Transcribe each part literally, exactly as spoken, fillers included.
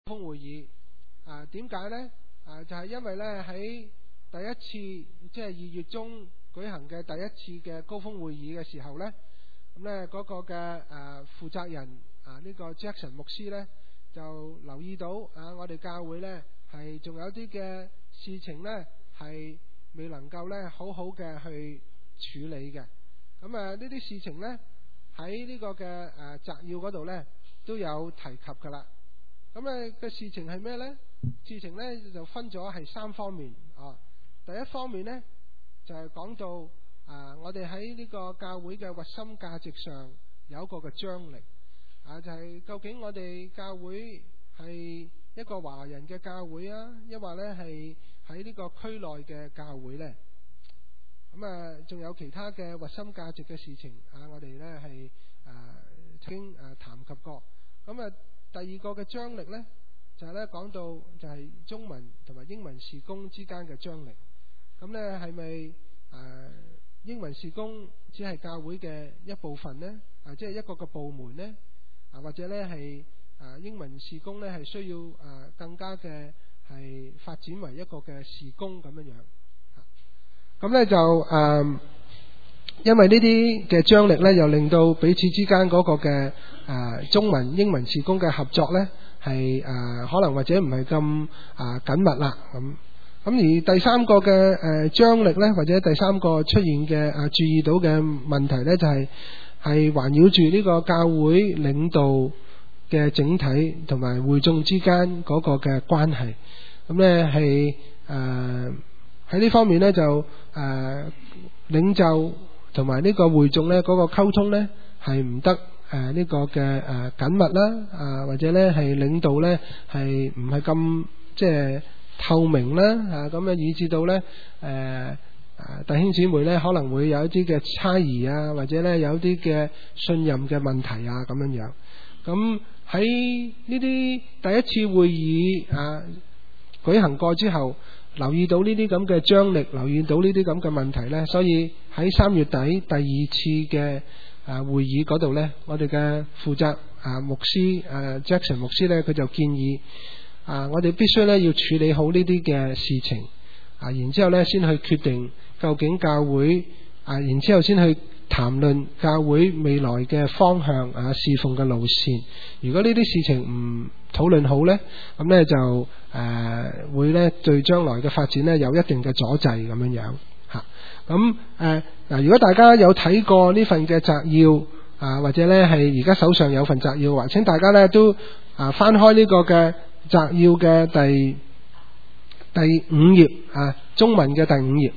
峰會議啊，點解呢？啊，就係、是、因為呢，喺第一次即係二月中舉行嘅第一次嘅高峰會議嘅時候呢，咁呢嗰個嘅誒負責人啊呢、這個 Jackson 牧師呢，就留意到啊，我哋教會呢係仲有啲嘅事情呢係未能夠呢好好嘅去處理嘅。咁啊呢啲事情呢喺呢個嘅誒摘要嗰度呢都有提及噶啦。咁咧嘅事情係咩呢？事情呢就分咗係三方面啊。第一方面呢，就係、是、講到啊，我哋喺呢個教會嘅核心價值上有一個嘅張力啊，就係、是、究竟我哋教會係一個華人嘅教會啊，抑或呢係喺呢個區內嘅教會呢？咁啊，仲有其他嘅核心價值嘅事情啊，我哋呢係啊曾經啊談及過。咁啊。第二個嘅張力呢，就係咧講到就係中文同埋英文事工之間嘅張力。咁呢係咪誒英文事工只係教會嘅一部分呢？啊，即係一個個部門呢？啊，或者呢係誒英文事工呢係需要誒更加嘅係發展為一個嘅事工咁樣樣。咁呢就誒。呃因為呢啲嘅張力呢，又令到彼此之間嗰個嘅誒、呃、中文英文事工嘅合作呢，係誒、呃、可能或者唔係咁啊緊密啦咁。咁而第三個嘅誒、呃、張力呢，或者第三個出現嘅啊注意到嘅問題呢，就係係環繞住呢個教會領導嘅整體同埋會眾之間嗰個嘅關係。咁呢係誒喺呢方面呢，就誒、呃、領袖同埋呢個會眾呢嗰個溝通呢係唔得誒呢、呃這個嘅誒緊密啦，啊或者呢係領導呢係唔係咁即係透明啦，啊咁啊以至到呢誒、呃、弟兄姊妹呢可能會有一啲嘅猜疑啊，或者呢有啲嘅信任嘅問題啊咁樣樣。咁喺呢啲第一次會議啊舉行過之後，留意到呢啲咁嘅張力，留意到呢啲咁嘅問題呢，所以喺三月底第二次嘅啊會議嗰度呢，我哋嘅負責啊牧師啊 Jackson 牧師呢，佢就建議啊我哋必須呢要處理好呢啲嘅事情啊，然之後呢先去決定究竟教會啊，然之後先去談論教會未來嘅方向啊，侍奉嘅路線。如果呢啲事情唔討論好呢，咁呢就誒、呃、會呢對將來嘅發展呢有一定嘅阻滯咁樣樣吓。咁誒嗱，如果大家有睇過呢份嘅摘要啊，或者呢係而家手上有份摘要，或請大家呢都啊翻開呢個嘅摘要嘅第第五頁啊，中文嘅第五頁。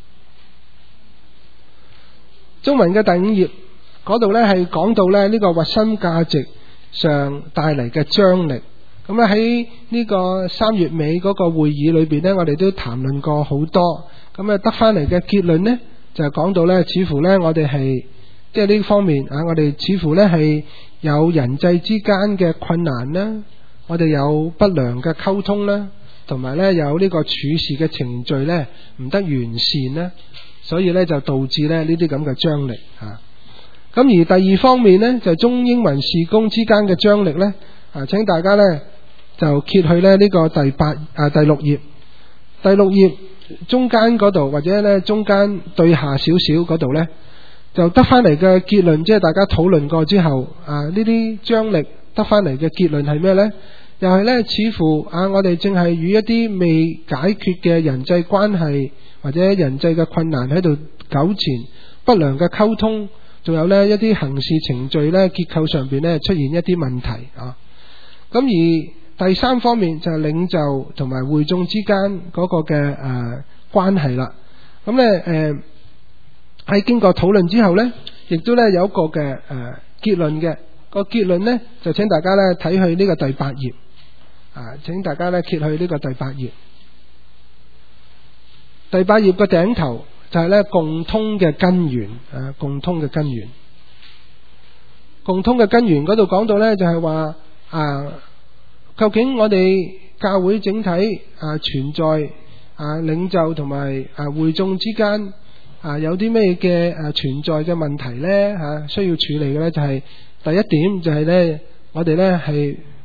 中文嘅第五頁嗰度呢係講到呢呢個核心價值上帶嚟嘅張力。咁咧喺呢個三月尾嗰個會議裏邊呢，我哋都談論過好多。咁啊得翻嚟嘅結論呢，就係講到呢，似乎呢我哋係即係呢方面啊，我哋似乎呢係有人際之間嘅困難啦，我哋有不良嘅溝通啦，同埋呢有呢個處事嘅程序呢唔得完善啦。所以咧就導致咧呢啲咁嘅張力啊。咁而第二方面呢，就中英文事工之間嘅張力呢，啊，請大家呢就揭去咧呢個第八啊第六頁，第六頁中間嗰度或者呢中間對下少少嗰度呢，就得翻嚟嘅結論，即係大家討論過之後啊，呢啲張力得翻嚟嘅結論係咩呢？又係呢，似乎啊我哋正係與一啲未解決嘅人際關係或者人際嘅困難喺度糾纏，不良嘅溝通，仲有呢一啲行事程序呢結構上邊呢出現一啲問題啊。咁而第三方面就係領袖同埋會眾之間嗰個嘅誒、呃、關係啦。咁呢誒喺經過討論之後呢，亦都呢有一個嘅誒、呃、結論嘅。個結論呢就請大家呢睇去呢個第八頁啊，請大家呢揭去呢個第八頁。第八頁嘅頂頭就係咧共通嘅根源啊，共通嘅根源，共通嘅根源嗰度講到咧就係話啊，究竟我哋教會整體啊存在啊領袖同埋啊會眾之間啊有啲咩嘅啊存在嘅問題咧吓、啊，需要處理嘅咧就係、是、第一點就係咧我哋咧係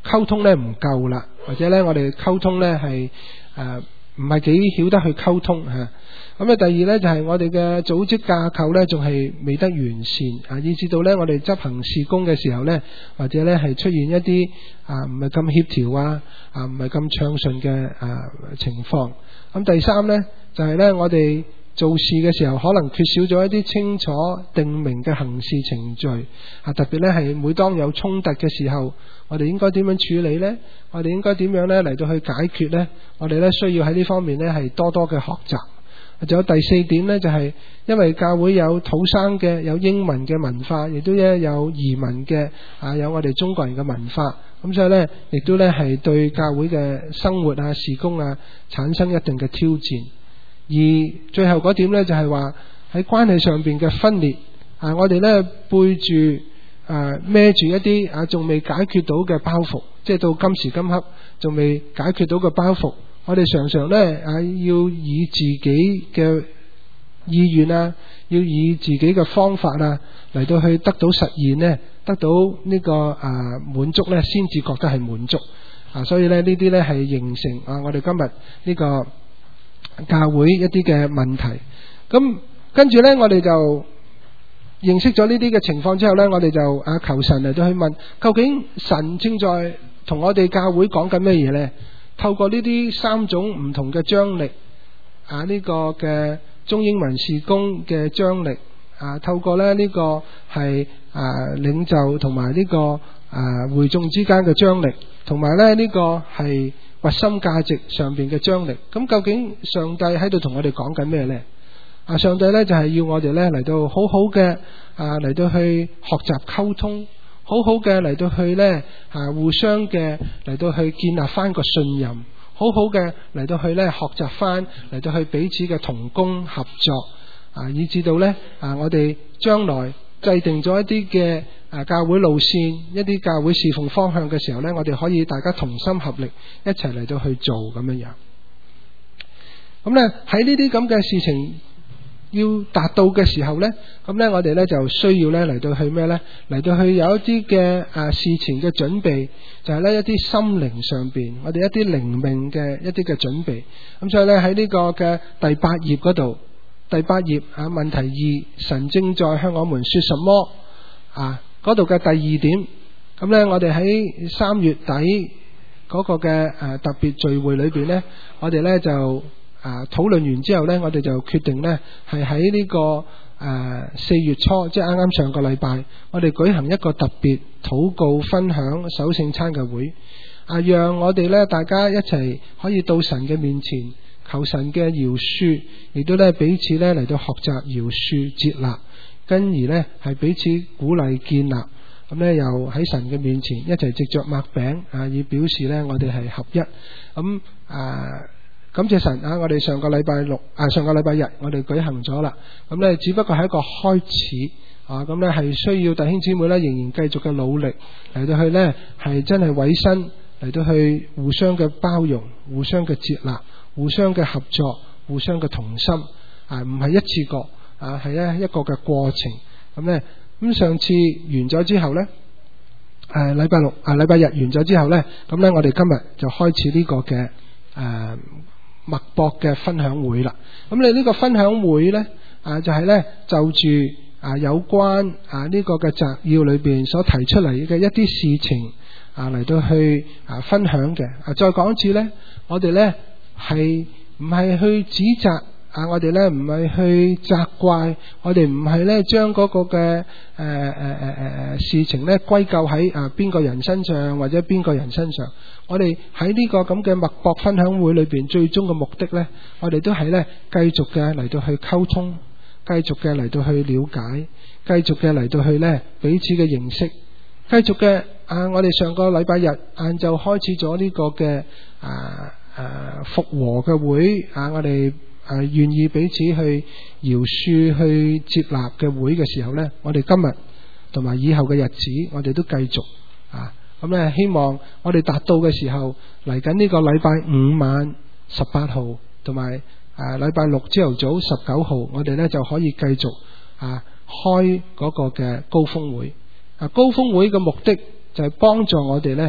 溝通咧唔夠啦，或者咧我哋溝通咧係誒唔係幾曉得去溝通嚇。咁啊，第二咧就係我哋嘅組織架構咧仲係未得完善啊，以至到咧我哋執行事工嘅時候咧，或者咧係出現一啲啊唔係咁協調啊啊唔係咁暢順嘅啊情況。咁第三咧就係咧我哋做事嘅時候可能缺少咗一啲清楚定明嘅行事程序啊，特別咧係每當有衝突嘅時候，我哋應該點樣處理呢？我哋應該點樣咧嚟到去解決呢？我哋咧需要喺呢方面咧係多多嘅學習。仲有第四點呢，就係因為教會有土生嘅，有英文嘅文化，亦都咧有移民嘅啊，有我哋中國人嘅文化，咁所以呢，亦都咧係對教會嘅生活啊、事工啊產生一定嘅挑戰。而最後嗰點呢，就係話喺關係上邊嘅分裂啊，我哋咧背住啊孭住一啲啊仲未解決到嘅包袱，即係到今時今刻仲未解決到嘅包袱。我哋常常咧啊，要以自己嘅意願啊，要以自己嘅方法啊嚟到去得到實現呢，得到呢個啊滿足咧，先至覺得係滿足啊。所以咧呢啲咧係形成啊，我哋今日呢個教會一啲嘅問題。咁跟住咧，我哋就認識咗呢啲嘅情況之後咧，我哋就啊求神嚟到去問，究竟神正在同我哋教會講緊咩嘢咧？透過呢啲三種唔同嘅張力啊，呢、這個嘅中英文事工嘅張力啊，透過咧呢個係啊領袖同埋呢個啊會眾之間嘅張力，同埋咧呢個係核心價值上邊嘅張力。咁究竟上帝喺度同我哋講緊咩呢？啊，上帝咧就係、是、要我哋咧嚟到好好嘅啊嚟到去學習溝通。好好嘅嚟到去呢，啊，互相嘅嚟到去建立翻個信任，好好嘅嚟到去呢，學習翻嚟到去彼此嘅同工合作，啊，以至到呢，啊，我哋將來制定咗一啲嘅啊教會路線，一啲教會侍奉方向嘅時候呢，我哋可以大家同心合力一齊嚟到去做咁樣樣。咁呢喺呢啲咁嘅事情要達到嘅時候呢，咁呢我哋呢就需要呢嚟到去咩呢？嚟到去有一啲嘅啊事前嘅準備，就係呢一啲心靈上邊，我哋一啲靈命嘅一啲嘅準備。咁所以呢喺呢個嘅第八頁嗰度，第八頁啊問題二，神正在向我們說什麼啊？嗰度嘅第二點，咁呢我哋喺三月底嗰個嘅誒特別聚會裏邊呢，我哋呢就。啊！討論完之後呢，我哋就決定呢係喺呢個誒四月初，即係啱啱上個禮拜，我哋舉行一個特別禱告分享守聖餐嘅會，啊，讓我哋呢大家一齊可以到神嘅面前求神嘅饒恕，亦都呢彼此呢嚟到學習饒恕接納，跟而呢係彼此鼓勵建立，咁呢又喺神嘅面前一齊藉着擘餅啊，以表示呢我哋係合一，咁啊。感謝神啊！我哋上個禮拜六啊，上個禮拜日我哋舉行咗啦。咁呢，只不過係一個開始啊。咁呢係需要弟兄姊妹呢仍然繼續嘅努力嚟到去呢，係真係委身嚟到去互相嘅包容、互相嘅接納、互相嘅合作、互相嘅同心啊，唔係一次過啊，係一一個嘅過程。咁呢，咁上次完咗之後呢，誒禮拜六啊禮拜日完咗之後呢，咁呢我哋今日就開始呢個嘅誒。脈搏嘅分享會啦，咁你呢個分享會呢，啊就係、是、呢就住啊有關啊呢個嘅摘要裏邊所提出嚟嘅一啲事情啊嚟到去啊分享嘅。啊再講一次呢，我哋呢係唔係去指責啊，我哋呢唔係去責怪，我哋唔係呢將嗰個嘅誒誒誒誒事情呢歸咎喺啊邊個人身上或者邊個人身上。我哋喺呢個咁嘅脈搏分享會裏邊，最終嘅目的呢，我哋都係呢繼續嘅嚟到去溝通，繼續嘅嚟到去了解，繼續嘅嚟到去呢彼此嘅認識，繼續嘅啊！我哋上個禮拜日晏晝開始咗呢個嘅啊啊復和嘅會啊，我哋啊願意彼此去饒恕、去接納嘅會嘅時候呢，我哋今日同埋以後嘅日子，我哋都繼續啊。咁咧，希望我哋達到嘅時候，嚟緊呢個禮拜五晚十八號，同埋誒禮拜六朝頭早十九號，我哋咧就可以繼續啊開嗰個嘅高峰會。啊，高峰會嘅目的就係幫助我哋咧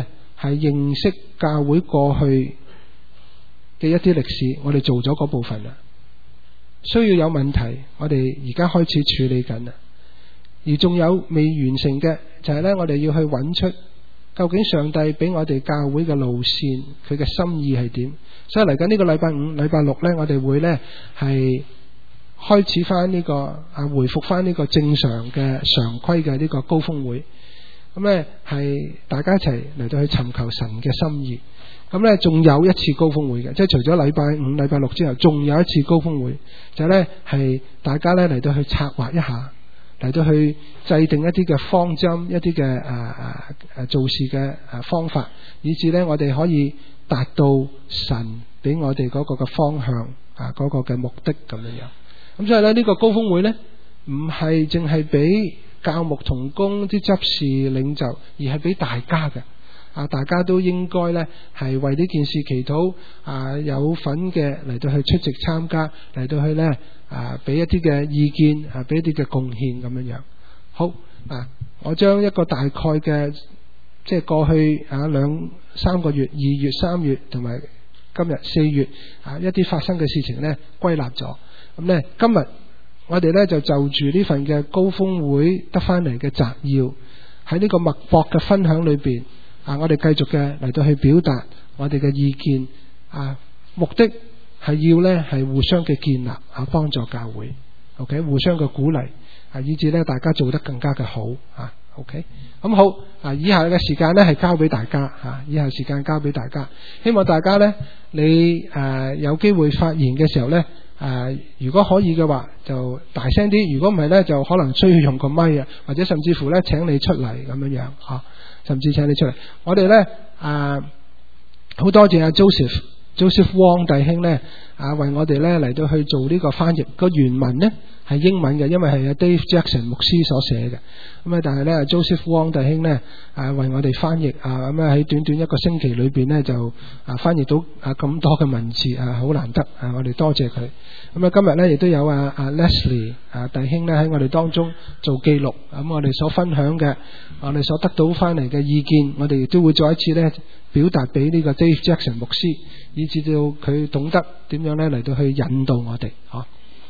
係認識教會過去嘅一啲歷史，我哋做咗嗰部分啦。需要有問題，我哋而家開始處理緊啦。而仲有未完成嘅，就係呢：我哋要去揾出究竟上帝俾我哋教會嘅路線，佢嘅心意係點。所以嚟緊呢個禮拜五、禮拜六呢，我哋會呢係開始翻呢個啊，回復翻呢個正常嘅常規嘅呢個高峰會。咁呢係大家一齊嚟到去尋求神嘅心意。咁呢仲有一次高峰會嘅，即係除咗禮拜五、禮拜六之後，仲有一次高峰會，就呢係大家呢嚟到去策劃一下，嚟到去制定一啲嘅方針，一啲嘅誒誒誒做事嘅誒方法，以至呢我哋可以達到神俾我哋嗰個嘅方向啊，嗰個嘅目的咁樣樣。咁所以呢呢個高峰會呢，唔係淨係俾教牧同工啲執事領袖，而係俾大家嘅。啊！大家都應該呢係為呢件事祈禱啊，有份嘅嚟到去出席參加，嚟到去呢啊，俾一啲嘅意見啊，俾一啲嘅貢獻咁樣樣。好啊！我將一個大概嘅即係過去啊兩三個月，二月、三月同埋今日四月啊一啲發生嘅事情呢歸納咗。咁呢今日我哋呢就就住呢份嘅高峰會得翻嚟嘅摘要，喺呢個脈搏嘅分享裏邊。啊！我哋繼續嘅嚟到去表達我哋嘅意見啊，目的係要呢係互相嘅建立啊，幫助教會 ，OK， 互相嘅鼓勵啊，以至呢大家做得更加嘅好啊 ，OK， 咁好啊！以下嘅時間呢係交俾大家啊，以下時間交俾大家，希望大家呢你誒、呃、有機會發言嘅時候呢，誒、呃、如果可以嘅話就大聲啲，如果唔係呢就可能需要用個咪啊，或者甚至乎呢請你出嚟咁樣樣啊。甚至請你出嚟，我哋呢啊好多謝阿 Joseph Joseph Wong 弟兄呢啊，為我哋呢嚟到去做呢個翻譯。個原文呢係英文嘅，因為係阿 Dave Jackson 牧師所寫嘅。咁啊，但係呢 Joseph Wong 弟兄呢啊，為我哋翻譯啊，咁啊喺短短一個星期裏邊呢就啊翻譯到啊咁多嘅文字啊，好難得啊！我哋多謝佢。咁啊，今日呢亦都有啊啊 Leslie 啊弟兄呢喺我哋當中做記錄。咁我哋所分享嘅，我哋所得到翻嚟嘅意見，我哋亦都會再一次呢表達俾呢個 Dave Jackson 牧師，以至到佢懂得點樣呢嚟到去引導我哋。嗬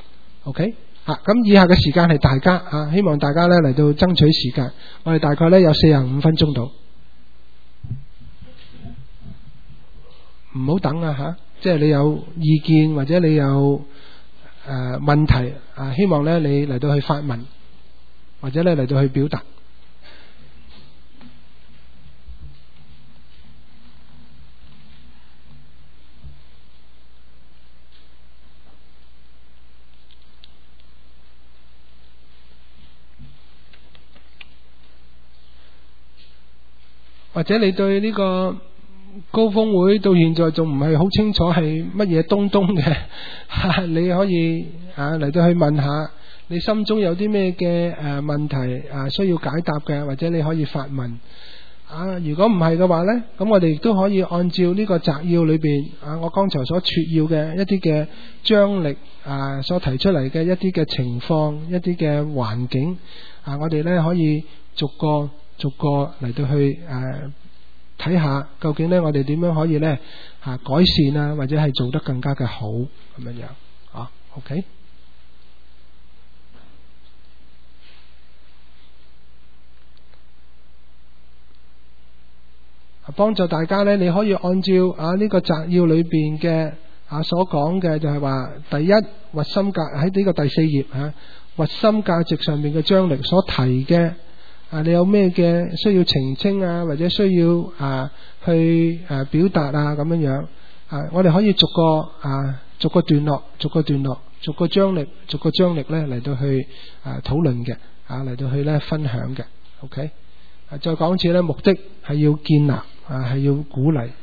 ，OK。啊，咁以下嘅時間係大家啊，希望大家呢嚟到爭取時間，我哋大概呢有四十五分鐘到，唔好等啊吓，即係你有意見或者你有誒、呃、問題啊，希望呢你嚟到去發問，或者呢嚟到去表達。或者你對呢個高峰會到現在仲唔係好清楚係乜嘢東東嘅，你可以啊嚟到去問下，你心中有啲咩嘅誒問題啊需要解答嘅，或者你可以發問啊。如果唔係嘅話呢，咁我哋亦都可以按照呢個摘要裏邊啊，我剛才所撮要嘅一啲嘅張力啊，所提出嚟嘅一啲嘅情況，一啲嘅環境啊，我哋呢可以逐個。逐個嚟到去誒睇下，究竟呢我哋點樣可以呢啊改善啊，或者係做得更加嘅好咁樣樣啊 OK。幫助大家呢，你可以按照啊呢個摘要裏邊嘅啊所講嘅，就係話第一核心價喺呢個第四頁啊核心價值上面嘅張力所提嘅。啊！你有咩嘅需要澄清啊，或者需要啊去誒表達啊咁樣樣啊，我哋可以逐個啊逐個段落，逐個段落，逐個張力，逐個張力咧嚟到去啊討論嘅啊嚟到去咧分享嘅 ，OK。啊，再講一次咧，目的係要建立啊，係要鼓勵。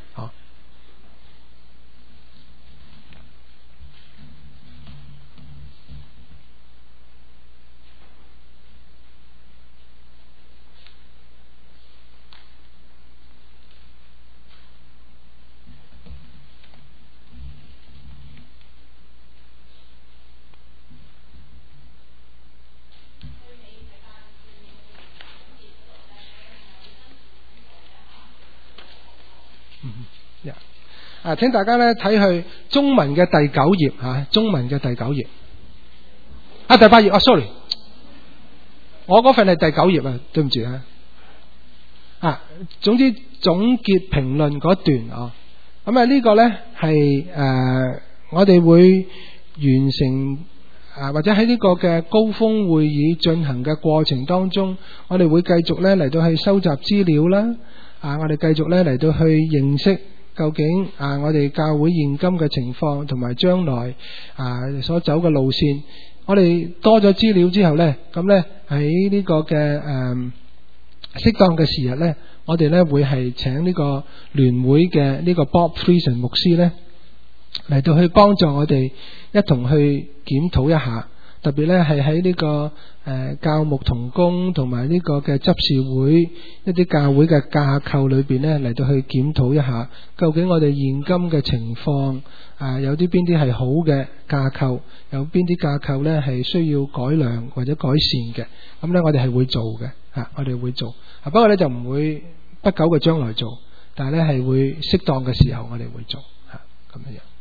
Yeah. 啊，請大家咧睇去中文嘅第九頁吓、啊，中文嘅第九頁。啊，第八頁啊 ，sorry， 我嗰份係第九頁啊，對唔住啊。啊，總之總結評論嗰段啊，咁啊呢個咧係誒我哋會完成啊，或者喺呢個嘅高峰會議進行嘅過程當中，我哋會繼續咧嚟到去收集資料啦。啊，我哋繼續咧嚟到去認識。究竟啊，我哋教會現今嘅情況同埋將來啊所走嘅路線，我哋多咗資料之後呢，咁呢喺呢個嘅誒適當嘅時日呢，我哋呢會係請呢個聯會嘅呢個 Bob Friesen 牧師呢嚟到去幫助我哋一同去檢討一下。特別咧係喺呢個誒、呃、教牧同工同埋呢個嘅執事會一啲教會嘅架構裏邊咧嚟到去檢討一下，究竟我哋現今嘅情況啊、呃、有啲邊啲係好嘅架構，有邊啲架構咧係需要改良或者改善嘅，咁咧我哋係會做嘅吓、啊，我哋會做，啊、不過咧就唔會不久嘅將來做，但係咧係會適當嘅時候我哋會做吓，咁樣樣。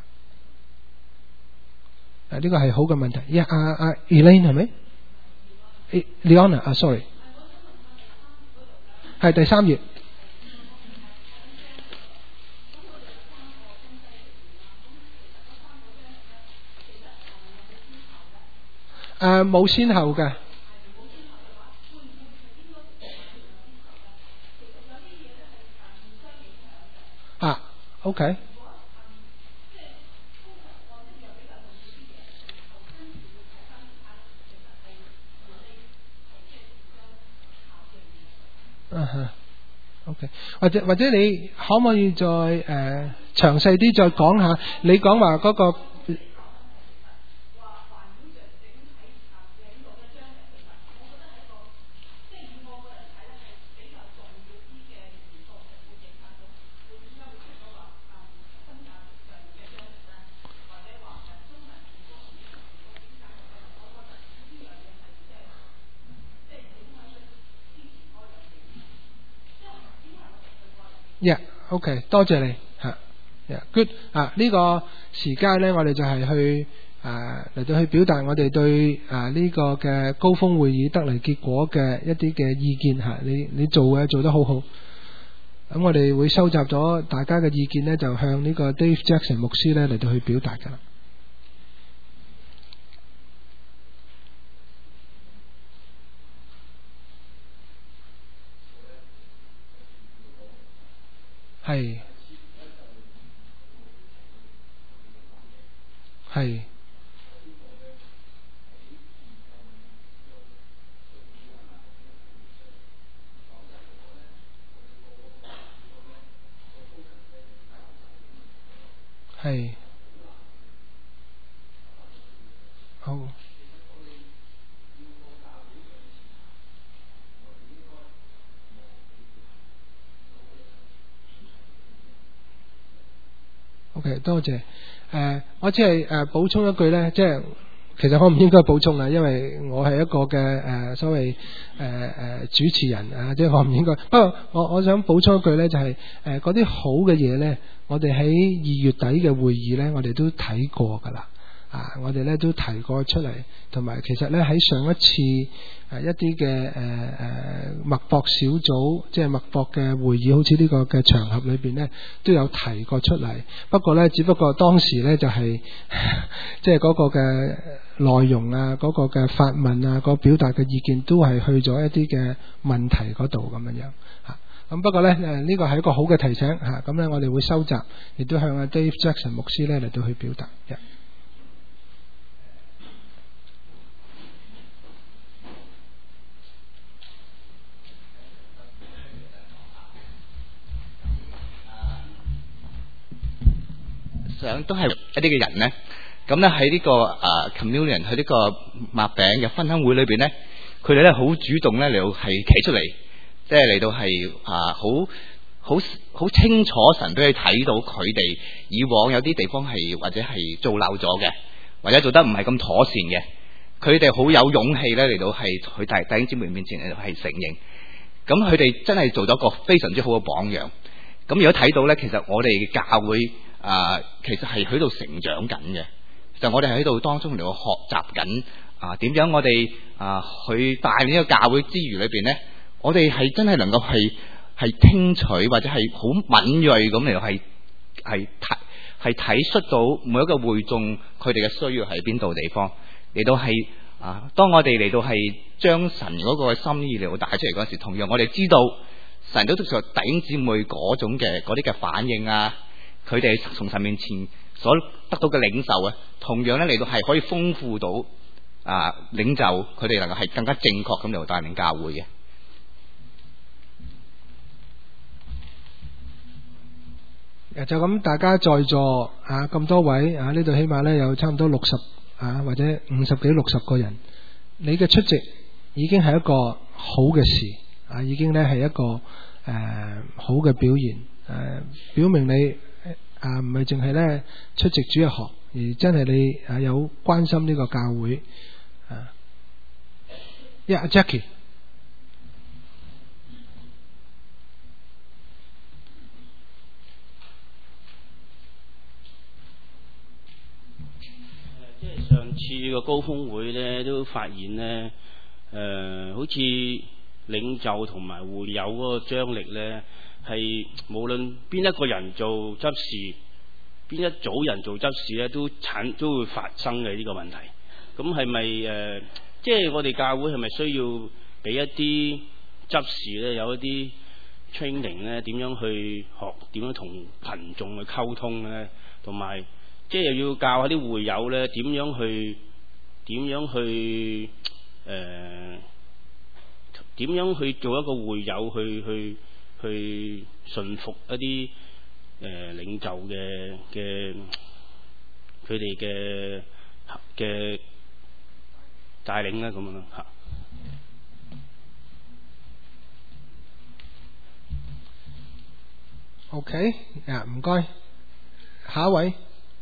呢、這個係好嘅問題。呀，阿阿 Elaine 係咪 ？Leona 啊 ，sorry， 係第三頁。誒，冇先後嘅。啊 ，OK。嗯哼 ，OK， 或者或者你可唔可以再誒、呃、詳細啲再講下？你講話嗰個Yeah, OK， 多謝你吓。Yeah, good 啊，呢、這個時間呢，我哋就係去誒嚟到去表達我哋對啊呢、這個嘅高峰會議得嚟結果嘅一啲嘅意見吓。你你做嘅做得好好。咁我哋會收集咗大家嘅意見呢，就向呢個 Dave Jackson 牧師呢嚟到去表達噶啦。係係係好。OK， 多謝。誒、呃，我只係誒補充一句咧，即係其實我唔應該補充啦，因為我係一個嘅誒、呃、所謂誒誒、呃、主持人啊，即係我唔應該。不過我我想補充一句咧，就係誒嗰啲好嘅嘢咧，我哋喺二月底嘅會議咧，我哋都睇過噶啦。啊，我哋咧都提過出嚟，同埋其實咧喺上一次誒、呃、一啲嘅誒誒脈搏小組，即係脈搏嘅會議，好似呢個嘅場合裏邊咧，都有提過出嚟。不過咧，只不過當時咧就係、是、即係嗰個嘅內容啊，嗰、嗰個嘅發問啊，嗰個表達嘅意見都係去咗一啲嘅問題嗰度咁樣樣嚇。咁、啊、不過咧誒呢、呢個係一個好嘅提醒嚇。咁、啊、咧我哋會收集，亦都向阿 Dave Jackson 牧師咧嚟到去表達嘅。 想都係一啲嘅人呢，咁咧喺呢個誒、uh, communion 喺呢個擘餅嘅分享會裏邊呢，佢哋咧好主動咧嚟到係企出嚟，即係嚟到係啊好好好清楚神俾佢睇到佢哋以往有啲地方係或者係做漏咗嘅，或者做得唔係咁妥善嘅，佢哋好有勇氣咧嚟到係去弟弟兄姊妹面前嚟到係承認，咁佢哋真係做咗個非常之好嘅榜樣。 咁如果睇到咧，其實我哋嘅教會啊、呃，其實係喺度成長緊嘅。就我哋喺度當中嚟到學習緊啊，點樣我哋啊去帶領呢個教會之餘裏邊咧，我哋係真係能夠係係聽取或者係好敏銳咁嚟到係係睇係睇出到每一個會眾佢哋嘅需要喺邊度地方嚟到係啊。當我哋嚟到係將神嗰個心意嚟到帶出嚟嗰時，同樣我哋知道神都對住弟兄姊妹嗰種嘅嗰啲嘅反應啊，佢哋從神面前所得到嘅領受啊，同樣咧嚟到係可以豐富到啊領袖佢哋能夠係更加正確咁嚟到帶領教會嘅。 就咁，大家在座啊咁多位啊，呢度起碼咧有差唔多六十啊或者五十幾六十個人，你嘅出席已經係一個好嘅事啊，已經咧係一個誒、呃、好嘅表現誒、呃，表明你啊唔係淨係咧出席主日學，而真係你啊有關心呢個教會啊。Yeah, Jackie。 上次個高峰會咧，都發現咧，誒、呃，好似領袖同埋會友嗰個張力咧，係無論邊一個人做執事，邊一組人做執事咧，都產都會發生嘅呢個問題。咁係咪誒，即係我哋教會係咪需要俾一啲執事咧，有一啲 training 咧，點樣去學點樣同群眾去溝通咧，同埋？即係又要教下啲會友咧，點樣去點樣去誒點、呃、樣去做一個會友去去去順服一啲誒、呃、領袖嘅嘅佢哋嘅嘅帶領咧咁樣咯嚇。 OK，啊唔該，下一位。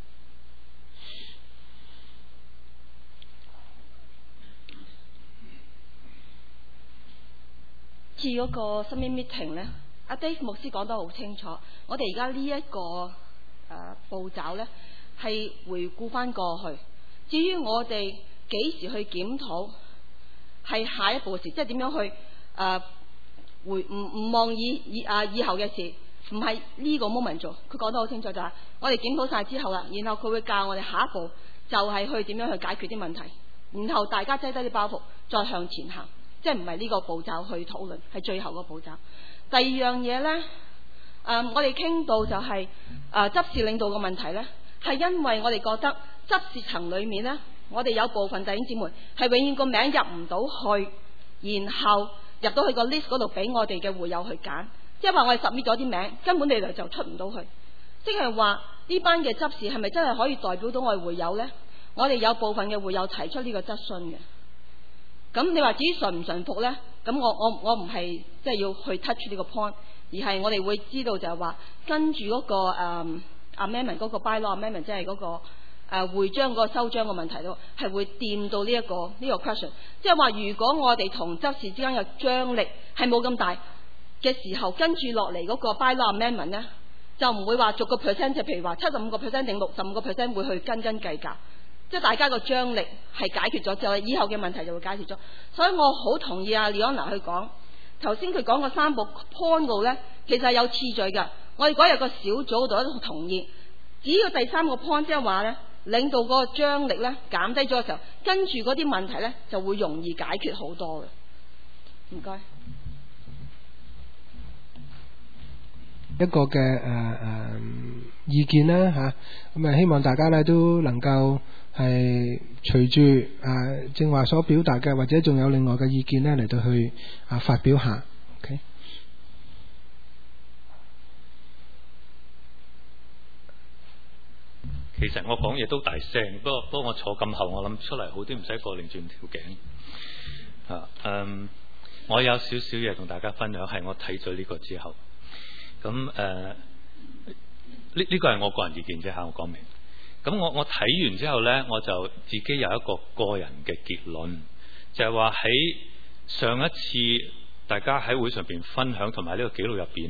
次嗰個新年 meeting 咧，阿 Dave 牧師講得好清楚。我哋而家呢一個誒、呃、步驟咧，係回顧翻過去。至於我哋幾時去檢討，係下一步嘅事，即係點樣去誒、呃、回唔唔望以以啊以後嘅事，唔係呢個 moment 做。佢講得好清楚，就係我哋檢討晒之後啦，然後佢會教我哋下一步就係去點樣去解決啲問題，然後大家擠低啲包袱，再向前行。即係唔係呢個步驟去討論，係最後個步驟。第二樣嘢呢，誒、呃，我哋傾到就係、是、誒、呃、執事領導嘅問題呢，係因為我哋覺得執事層裏面呢，我哋有部分弟兄姊妹係永遠個名入唔到去，然後入到去個 list 嗰度俾我哋嘅會友去揀，即係話我哋 submit 咗啲名，根本你哋就出唔到去。即係話呢班嘅執事係咪真係可以代表到我哋會友呢？我哋有部分嘅會友提出呢個質詢嘅。咁你話至於順唔順服咧？咁我我我唔係即係要去 touch 呢個 point，而係我哋會知道就係話跟住嗰、那個誒、um, amendment 嗰個 bylaw amendment， 即係嗰個誒、呃、會章嗰個收章嘅問題咯，係會掂到呢、這、一個呢、這個 question。即係話如果我哋同執事之間嘅張力係冇咁大嘅時候，跟住落嚟嗰個 bylaw amendment 咧，就唔會話逐個 percent， 就譬如話七十五個 percent 定六十五個 percent 會去斤斤計較。即係大家個張力係解決咗之後，以後嘅問題就會解決咗。所以我好同意阿 Leona 去講，頭先佢講個三步 point 度咧，其實係有次序㗎。我哋嗰日個小組度都同意，只要第三個 point 即係話咧，領導嗰個張力咧減低咗嘅時候，跟住嗰啲問題咧就會容易解決好多嘅。唔該。 一個嘅誒誒意見啦嚇，咁啊希望大家咧都能夠係隨住誒正話所表達嘅，或者仲有另外嘅意見咧嚟到去啊發表下。OK。 其實我講嘢都大聲，不過不過我坐咁後，我諗出嚟好啲，唔使過擰轉條頸。啊，嗯，我有少少嘢同大家分享，係我睇咗呢個之後。咁誒，呢、呃、呢、這個係我個人意見啫嚇，我講明。咁我我睇完之後呢，我就自己有一個個人嘅結論，就係話喺上一次大家喺會上邊分享同埋呢個記錄入邊呢，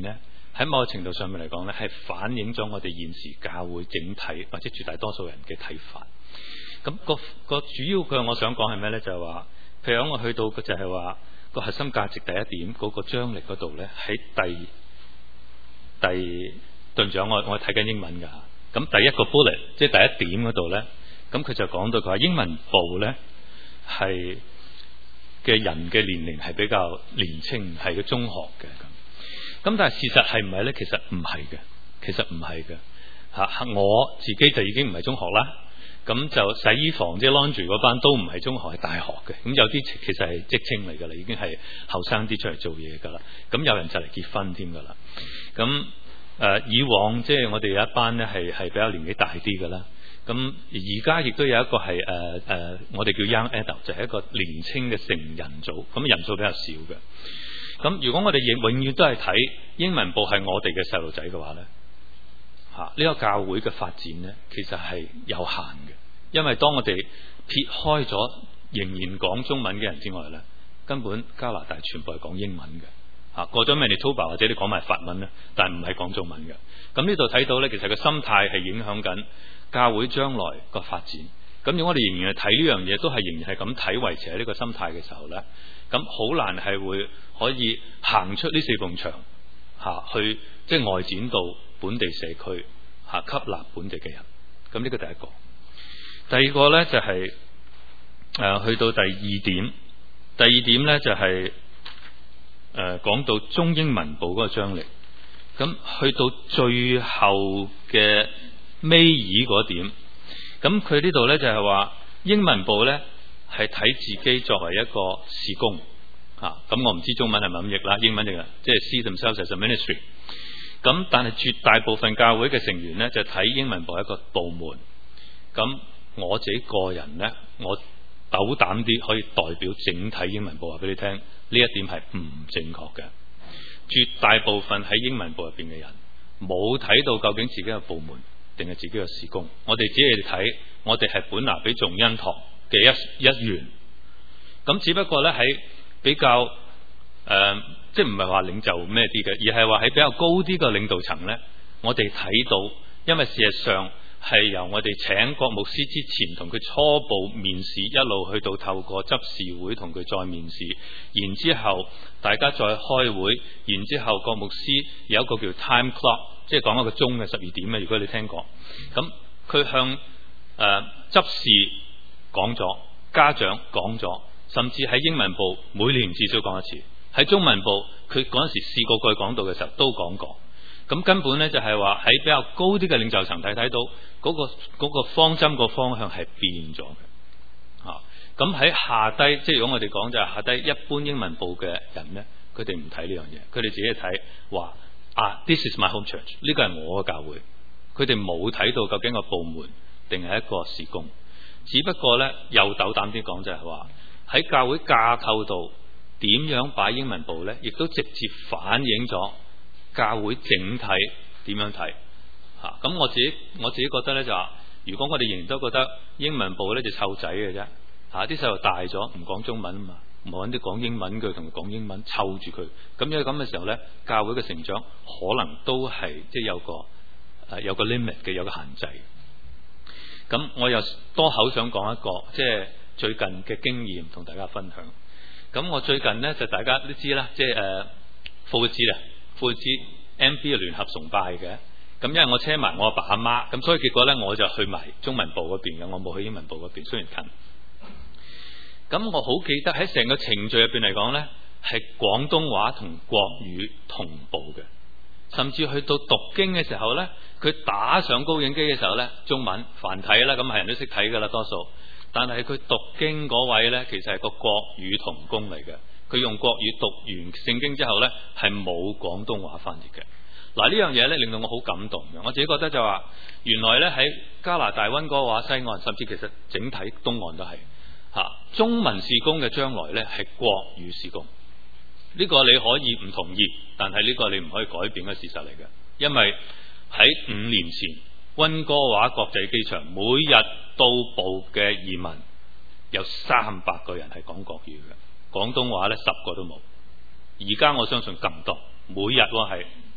喺某個程度上面嚟講咧，係反映咗我哋現時教會整體或者絕大多數人嘅睇法。咁、那個個主要嘅我想講係咩咧？就係、是、話，譬如我去到嘅就係話個核心價值第一點嗰、那個張力嗰度咧，喺第第對唔住，我我睇緊英文㗎。咁第一個 bullet 即係第一點嗰度咧，咁佢就講到佢話英文部咧係嘅人嘅年齡係比較年青，係個中學嘅咁。咁但係事實係唔係咧？其實唔係嘅，其實唔係嘅嚇。我自己就已經唔係中學啦。咁就洗衣房即係 laundry 嗰班都唔係中學，係大學嘅。咁有啲其實係職青嚟㗎啦，已經係後生啲出嚟做嘢㗎啦。咁有人就嚟結婚添㗎啦。咁誒、呃、以往即係我哋有一班咧係係比較年紀大啲㗎啦。咁而家亦都有一個係誒誒我哋叫 young adult，就係一個年青嘅成人組。咁人數比較少嘅。咁如果我哋永永遠都係睇英文部係我哋嘅細路仔嘅話咧，嚇、呢、這個教會嘅發展咧，其實係有限嘅。因為當我哋撇開咗仍然講中文嘅人之外咧，根本加拿大全部係講英文嘅。嚇、過咗 Manitoba 或者你講埋法文咧，但係唔係講中文嘅。咁呢度睇到咧，其實個心態係影響緊教會將來個發展。咁如果我哋仍然係睇呢樣嘢，都係仍然係咁睇維持喺呢個心態嘅時候咧，咁好難係會可以行出呢四埲牆嚇，去即係外展到本地社區嚇，吸納本地嘅人。咁呢個第一個。第二個咧就係、是、誒、呃、去到第二點，第二點咧就係誒講到中英文部嗰個張力。咁去到最後嘅尾二嗰點，咁佢呢度咧就係、是、話英文部咧係睇自己作為一個事工嚇。咁、啊、我唔知中文係咪咁譯啦，英文就係即係 see themselves as a ministry。咁但係絕大部分教會嘅成員咧就睇英文部係一個部門。咁我自己個人呢，我斗膽啲可以代表整體英文部話俾你聽，呢一點係唔正確嘅。絕大部分喺英文部入邊嘅人冇睇到究竟自己嘅部門定係自己嘅事工，我哋只係睇我哋係本拿比眾恩堂嘅一一員。咁只不過呢，喺比較誒、呃，即係唔係話領袖咩啲嘅，而係話喺比較高啲嘅領導層呢，我哋睇到，因為事實上。係由我哋請郭牧師之前同佢初步面試，一路去到透過執事會同佢再面試，然之後大家再開會，然之後郭牧師有一個叫 time clock， 即係講一個鐘嘅十二點嘅，如果你聽過，咁佢向誒、呃、執事講咗，家長講咗，甚至喺英文部每年至少講一次，喺中文部佢嗰陣時試過佢講到嘅時候都講過。咁根本咧就係話喺比較高啲嘅領袖層睇睇到嗰、嗰個嗰個方針個方向係變咗嘅，嚇。咁喺下低，即係如果我哋講就係下低一般英文部嘅人咧，佢哋唔睇呢樣嘢，佢哋自己睇話啊 ，This is my home church， 呢個係我嘅教會，佢哋冇睇到究竟個部門定係一個事工，只不過咧又斗膽啲講就係話喺教會架構度點樣擺英文部咧，亦都直接反映咗教會整體點樣睇嚇。咁、啊、我自己我自己覺得咧就話，如果我哋仍然都覺得英文部咧就湊仔嘅啫嚇，啲細路大咗唔講中文啊嘛，唔揾啲講英文嘅同佢講英文湊住佢，咁樣咁嘅時候咧，教會嘅成長可能都係即係有個誒、呃、有個 limit 嘅，有個限制。咁我又多口想講一個即係最近嘅經驗同大家分享。咁我最近咧就大家都知啦，即係誒復活節啊。復活節 M B 嘅聯合崇拜嘅，咁因為我車埋我阿爸阿媽，咁所以結果咧我就去埋中文部嗰邊嘅，我冇去英文部嗰邊，雖然近。咁我好記得喺成個程序入邊嚟講咧，係廣東話同國語同步嘅，甚至去到讀經嘅時候咧，佢打上高影機嘅時候咧，中文繁體啦，咁係人都識睇噶啦多數，但係佢讀經嗰位咧，其實係個國語同工嚟嘅。佢用國語讀完聖經之後呢，係冇廣東話翻譯嘅。嗱，呢樣嘢呢，令到我好感動嘅。我自己覺得就話，原來呢，喺加拿大溫哥華西岸，甚至其實整體東岸都係嚇中文事工嘅將來呢，係國語事工。呢個你可以唔同意，但係呢個你唔可以改變嘅事實嚟嘅。因為喺五年前溫哥華國際機場每日到埗嘅移民有三百個人係講國語嘅。廣東話咧十個都冇，而家我相信更多，每日喎係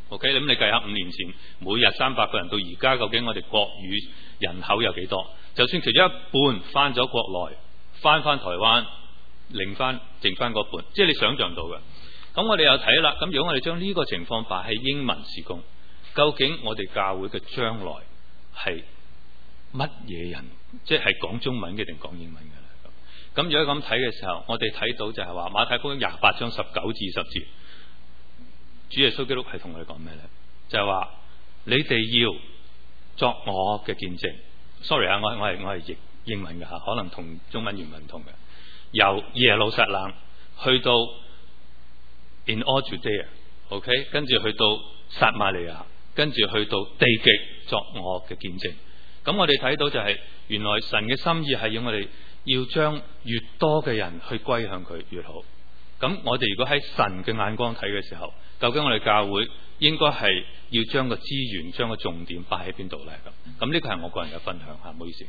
OK， 咁你計下五年前每日三百個人到而家，究竟我哋國語人口有幾多？就算其中一半翻咗國內，翻翻台灣，另翻剩翻嗰半，即係你想象到嘅。咁我哋又睇啦，咁如果我哋將呢個情況擺喺英文事工，究竟我哋教會嘅將來係乜嘢人？即係講中文嘅定講英文嘅咧？咁如果咁睇嘅時候，我哋睇到就係話馬太福音廿八章十九至二十節，主耶穌基督係同我哋講咩咧？就係話你哋要作我嘅見證。Sorry 啊，我我係我係譯英文嘅吓，可能同中文原文唔同嘅。由耶路撒冷去到 In all Judea，OK， 跟住去到撒瑪利亞，跟住去到地極作我嘅見證。咁我哋睇到就係、是、原來神嘅心意係要我哋要將越多嘅人去歸向佢越好。咁我哋如果喺神嘅眼光睇嘅時候，究竟我哋教會應該係要將個資源、將個重點擺喺邊度咧？咁咁呢個係我個人嘅分享吓，唔好意思。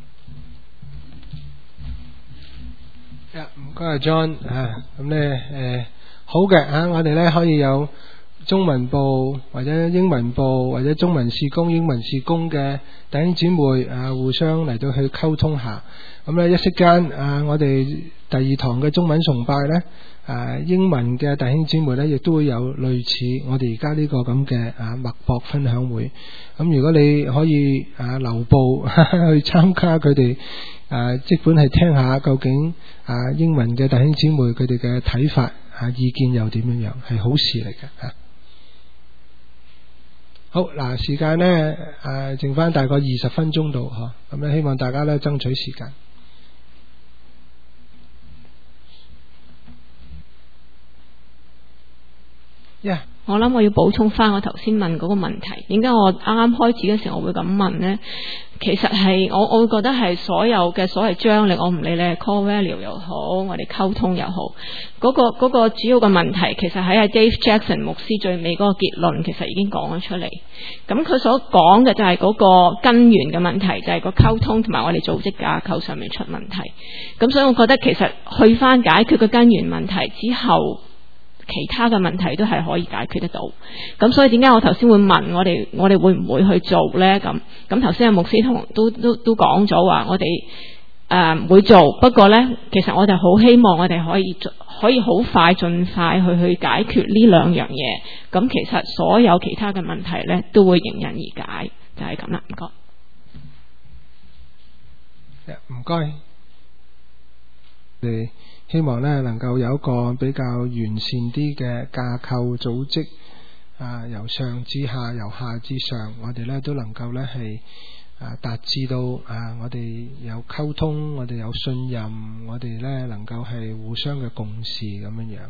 唔該阿 John 啊，咁咧誒好嘅啊，我哋咧可以有中文部或者英文部或者中文事工、英文事工嘅弟兄姊妹啊，互相嚟到去溝通下。咁咧一息間啊，我哋第二堂嘅中文崇拜咧，啊英文嘅弟兄姊妹咧，亦都會有類似我哋而家呢個咁嘅啊脈搏分享會。咁如果你可以啊留步去參加佢哋啊，即管係聽下究竟啊英文嘅弟兄姊妹佢哋嘅睇法啊意見又點樣樣，係好事嚟嘅吓。好嗱，時間呢，誒，剩翻大概二十分鐘度嗬，咁咧希望大家咧爭取時間。Yeah. 我諗我要補充翻我頭先問嗰個問題，點解我啱啱開始嘅時候我會咁問呢？其實係我我會覺得係所有嘅所謂張力，我唔理你係 core value 又好，我哋溝通又好，嗰、嗰個嗰、嗰個主要嘅問題，其實喺阿 Dave Jackson 牧師最尾嗰個結論，其實已經講咗出嚟。咁佢所講嘅就係嗰個根源嘅問題，就係、係、個溝通同埋我哋組織架構上面出問題。咁所以我覺得其實去翻解決個根源問題之後，其他嘅問題都係可以解決得到。咁所以點解我頭先會問我哋我哋會唔會去做呢？咁咁頭先阿牧師同都都都講咗話我哋誒、呃、會做，不過呢，其實我哋好希望我哋可以可以好快盡快去去解決呢兩樣嘢。咁其實所有其他嘅問題呢，都會迎刃而解，就係咁啦。唔該， 唔該。你希望咧能夠有一個比較完善啲嘅架構組織，啊由上至下，由下至上，我哋咧都能夠咧係啊達至到啊我哋有溝通，我哋有信任，我哋咧能夠係互相嘅共事咁樣樣。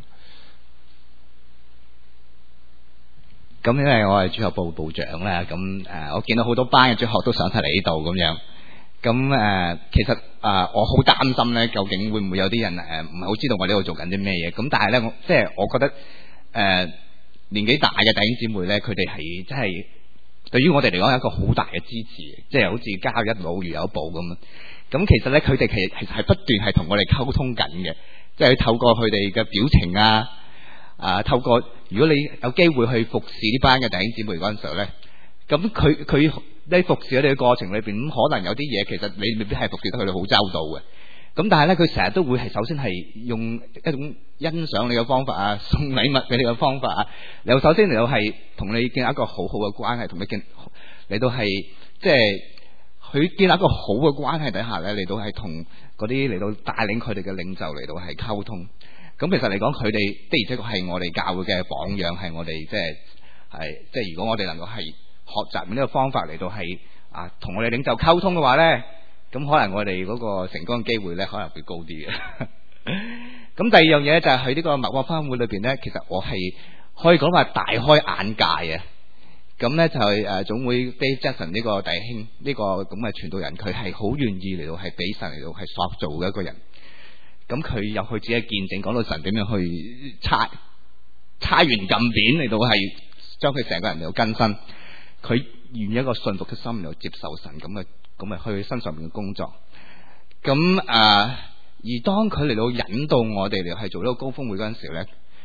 咁因為我係主學部部長啦，咁誒我見到好多班嘅主學都上晒嚟呢度咁樣。咁誒、呃，其實啊、呃，我好擔心咧，究竟會唔會有啲人誒唔係好知道我呢度做緊啲咩嘢？咁但係咧，我即係我覺得誒、呃、年紀大嘅弟兄姊妹咧，佢哋係真係對於我哋嚟講有一個好大嘅支持，即係好似家有一老如有一寶咁。咁其實咧，佢哋其實其實係不斷係同我哋溝通緊嘅，即係透過佢哋嘅表情啊，啊透過如果你有機會去服侍呢班嘅弟兄姊妹嗰陣時候咧，咁佢佢。喺服侍我哋嘅過程裏邊，咁可能有啲嘢其實你未必係服侍得佢哋好周到嘅。咁但係咧，佢成日都會係首先係用一種欣賞你嘅方法啊，送禮物俾你嘅方法啊。又首先嚟到係同你建立一個好好嘅關係，同你建嚟到係即係佢建立一個好嘅關係底下咧，嚟到係同嗰啲嚟到帶領佢哋嘅領袖嚟到係溝通。咁其實嚟講，佢哋的而且確係我哋教會嘅榜樣，係我哋即係係即係如果我哋能夠係學習呢個方法嚟到係啊，同我哋領袖溝通嘅話呢，咁可能我哋嗰個成功嘅機會呢可能會高啲嘅。咁第二樣嘢就係喺呢個麥國分會裏邊呢，其實我係可以講話大開眼界啊！咁呢就係誒總會 Dave Jackson 呢個弟兄呢、呢個咁嘅傳道人，佢係好願意嚟到係俾神嚟到係塑造嘅一個人。咁佢有佢自己嘅見證，講到神點樣去猜猜完撳扁嚟到係將佢成個人嚟到更新。佢願意一個信服嘅心嚟到接受神咁嘅咁嘅去身上面嘅工作，咁啊、呃，而當佢嚟到引導我哋嚟係做呢個高峰會嗰陣時咧，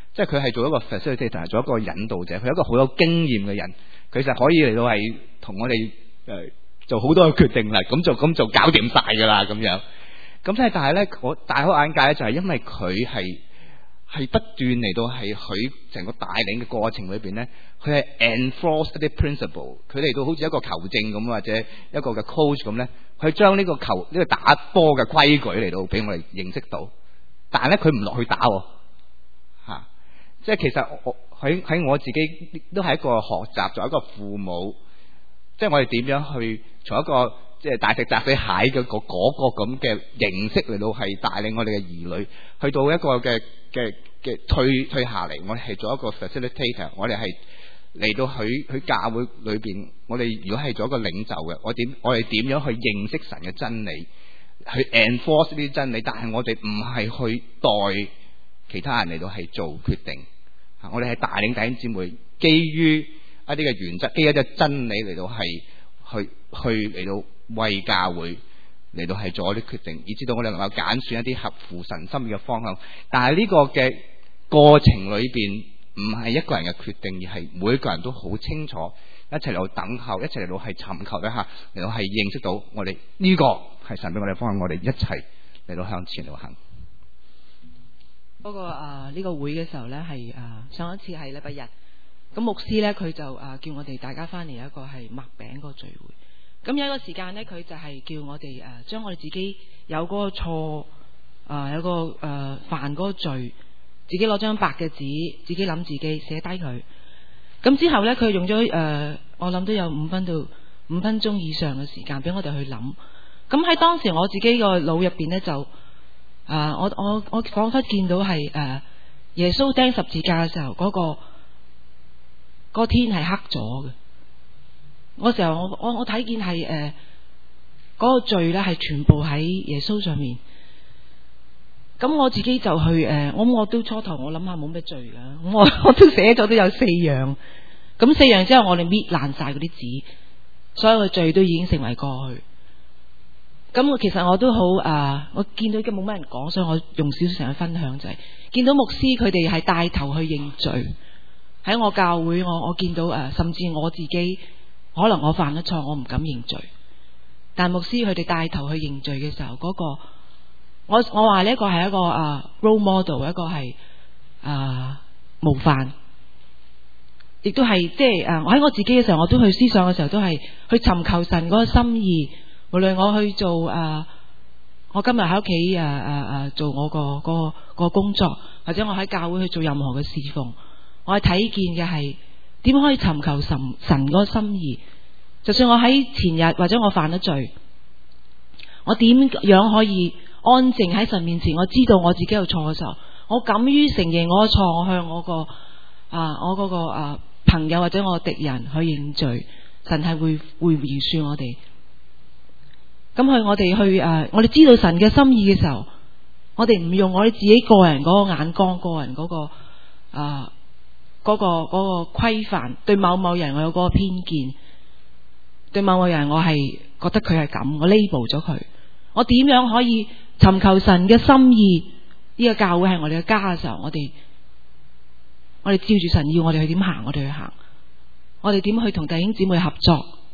即係佢係做一個 facilitator， 做一個引導者，佢係一個好有經驗嘅人，佢就可以嚟到係同我哋誒、呃、做好多嘅決定啦，咁就咁就搞掂晒㗎啦咁樣。咁即係但係咧，我大開眼界咧，就係因為佢係係不斷嚟到係佢成個帶領嘅過程裏邊咧，佢係 enforce 一啲 principle， 佢嚟到好似一個球證咁或者一個嘅 coach 咁咧，佢將呢個球呢、呢個打波嘅規矩嚟到俾我哋認識到，但係咧佢唔落去打喎、啊，即係其實我喺喺我自己都係一個學習，作為一個父母，即係我哋點樣去從一個即係大石砸死蟹嘅個嗰個咁嘅形式嚟到係帶領我哋嘅兒女去到一個嘅嘅嘅退退下嚟，我哋係做一個 facilitator， 我哋係嚟到去去教會裏邊，我哋如果係做一個領袖嘅，我點我哋點樣去認識神嘅真理，去 enforce 呢啲真理，但係我哋唔係去代其他人嚟到係做決定，我哋係帶領弟兄姊妹，基於一啲嘅原則，基於一啲真理嚟到係去去嚟到為教會嚟到係做一啲決定，以至到我哋能夠揀選一啲合乎神心意嘅方向。但係呢個嘅過程裏邊唔係一個人嘅決定，而係每一個人都好清楚，一齊嚟到等候，一齊嚟到係尋求一下，嚟到係認識到我哋呢個係神俾我哋方向，我哋一齊嚟到向前嚟行。 嗰個啊呢個會嘅時候呢，係啊上一次係禮拜日，咁牧師呢，佢就啊叫我哋大家翻嚟一個係擘餅嗰個聚會。咁有一個時間呢，佢就係叫我哋誒將我哋自己有嗰個錯啊有個誒、呃、犯嗰個罪，自己攞張白嘅紙，自己諗自己寫低佢。咁之後呢，佢用咗誒、呃、我諗都有五分到五分鐘以上嘅時間俾我哋去諗。咁喺當時我自己個腦入邊呢，就啊、呃、我我我彷彿見到係誒、呃、耶穌釘十字架嘅時候嗰、嗰個、嗰個天係黑咗嘅。嗰時候我我我睇見係誒嗰個罪咧係全部喺耶穌上面，咁我自己就去誒、呃，我我都初頭我諗下冇咩罪噶，我我都寫咗都有四樣，咁四樣之後我哋搣爛晒嗰啲紙，所有嘅罪都已經成為過去。咁我其實我都好啊、呃，我見到已經冇乜人講，所以我用少少時間分享就係、是、見到牧師佢哋係帶頭去認罪，喺我教會我我見到誒、呃，甚至我自己。可能我犯咗錯，我唔敢認罪，但牧師佢哋帶頭去認罪嘅時候，嗰、那個我我話呢一個係一個啊、uh, role model， 一個係啊、uh, 模範，亦都係即係誒，我喺我自己嘅時候，我都去思想嘅時候，都係去尋求神嗰個心意。無論我去做啊，我今日喺屋企誒誒誒做我個、那個、那個工作，或者我喺教會去做任何嘅侍奉，我係睇見嘅係。點可以尋求神神嗰個心意？就算我喺前日或者我犯咗罪，我點樣可以安靜喺神面前？我知道我自己有錯嘅時候，我敢於承認我嘅錯，我向我個啊我嗰個啊朋友或者我嘅敵人去認罪，神係會會饒恕我哋。咁去我哋去誒、啊，我哋知道神嘅心意嘅時候，我哋唔用我哋自己個人嗰個眼光、個人嗰個啊。嗰、那個嗰、那個規範，對某某人我有嗰個偏見，對某某人我係覺得佢係咁，我 label 咗佢。我點樣可以尋求神嘅心意？呢、這個教會係我哋嘅家嘅時候，我哋我哋照住神要我哋去點行，我哋去行。我哋點去同弟兄姊妹合作？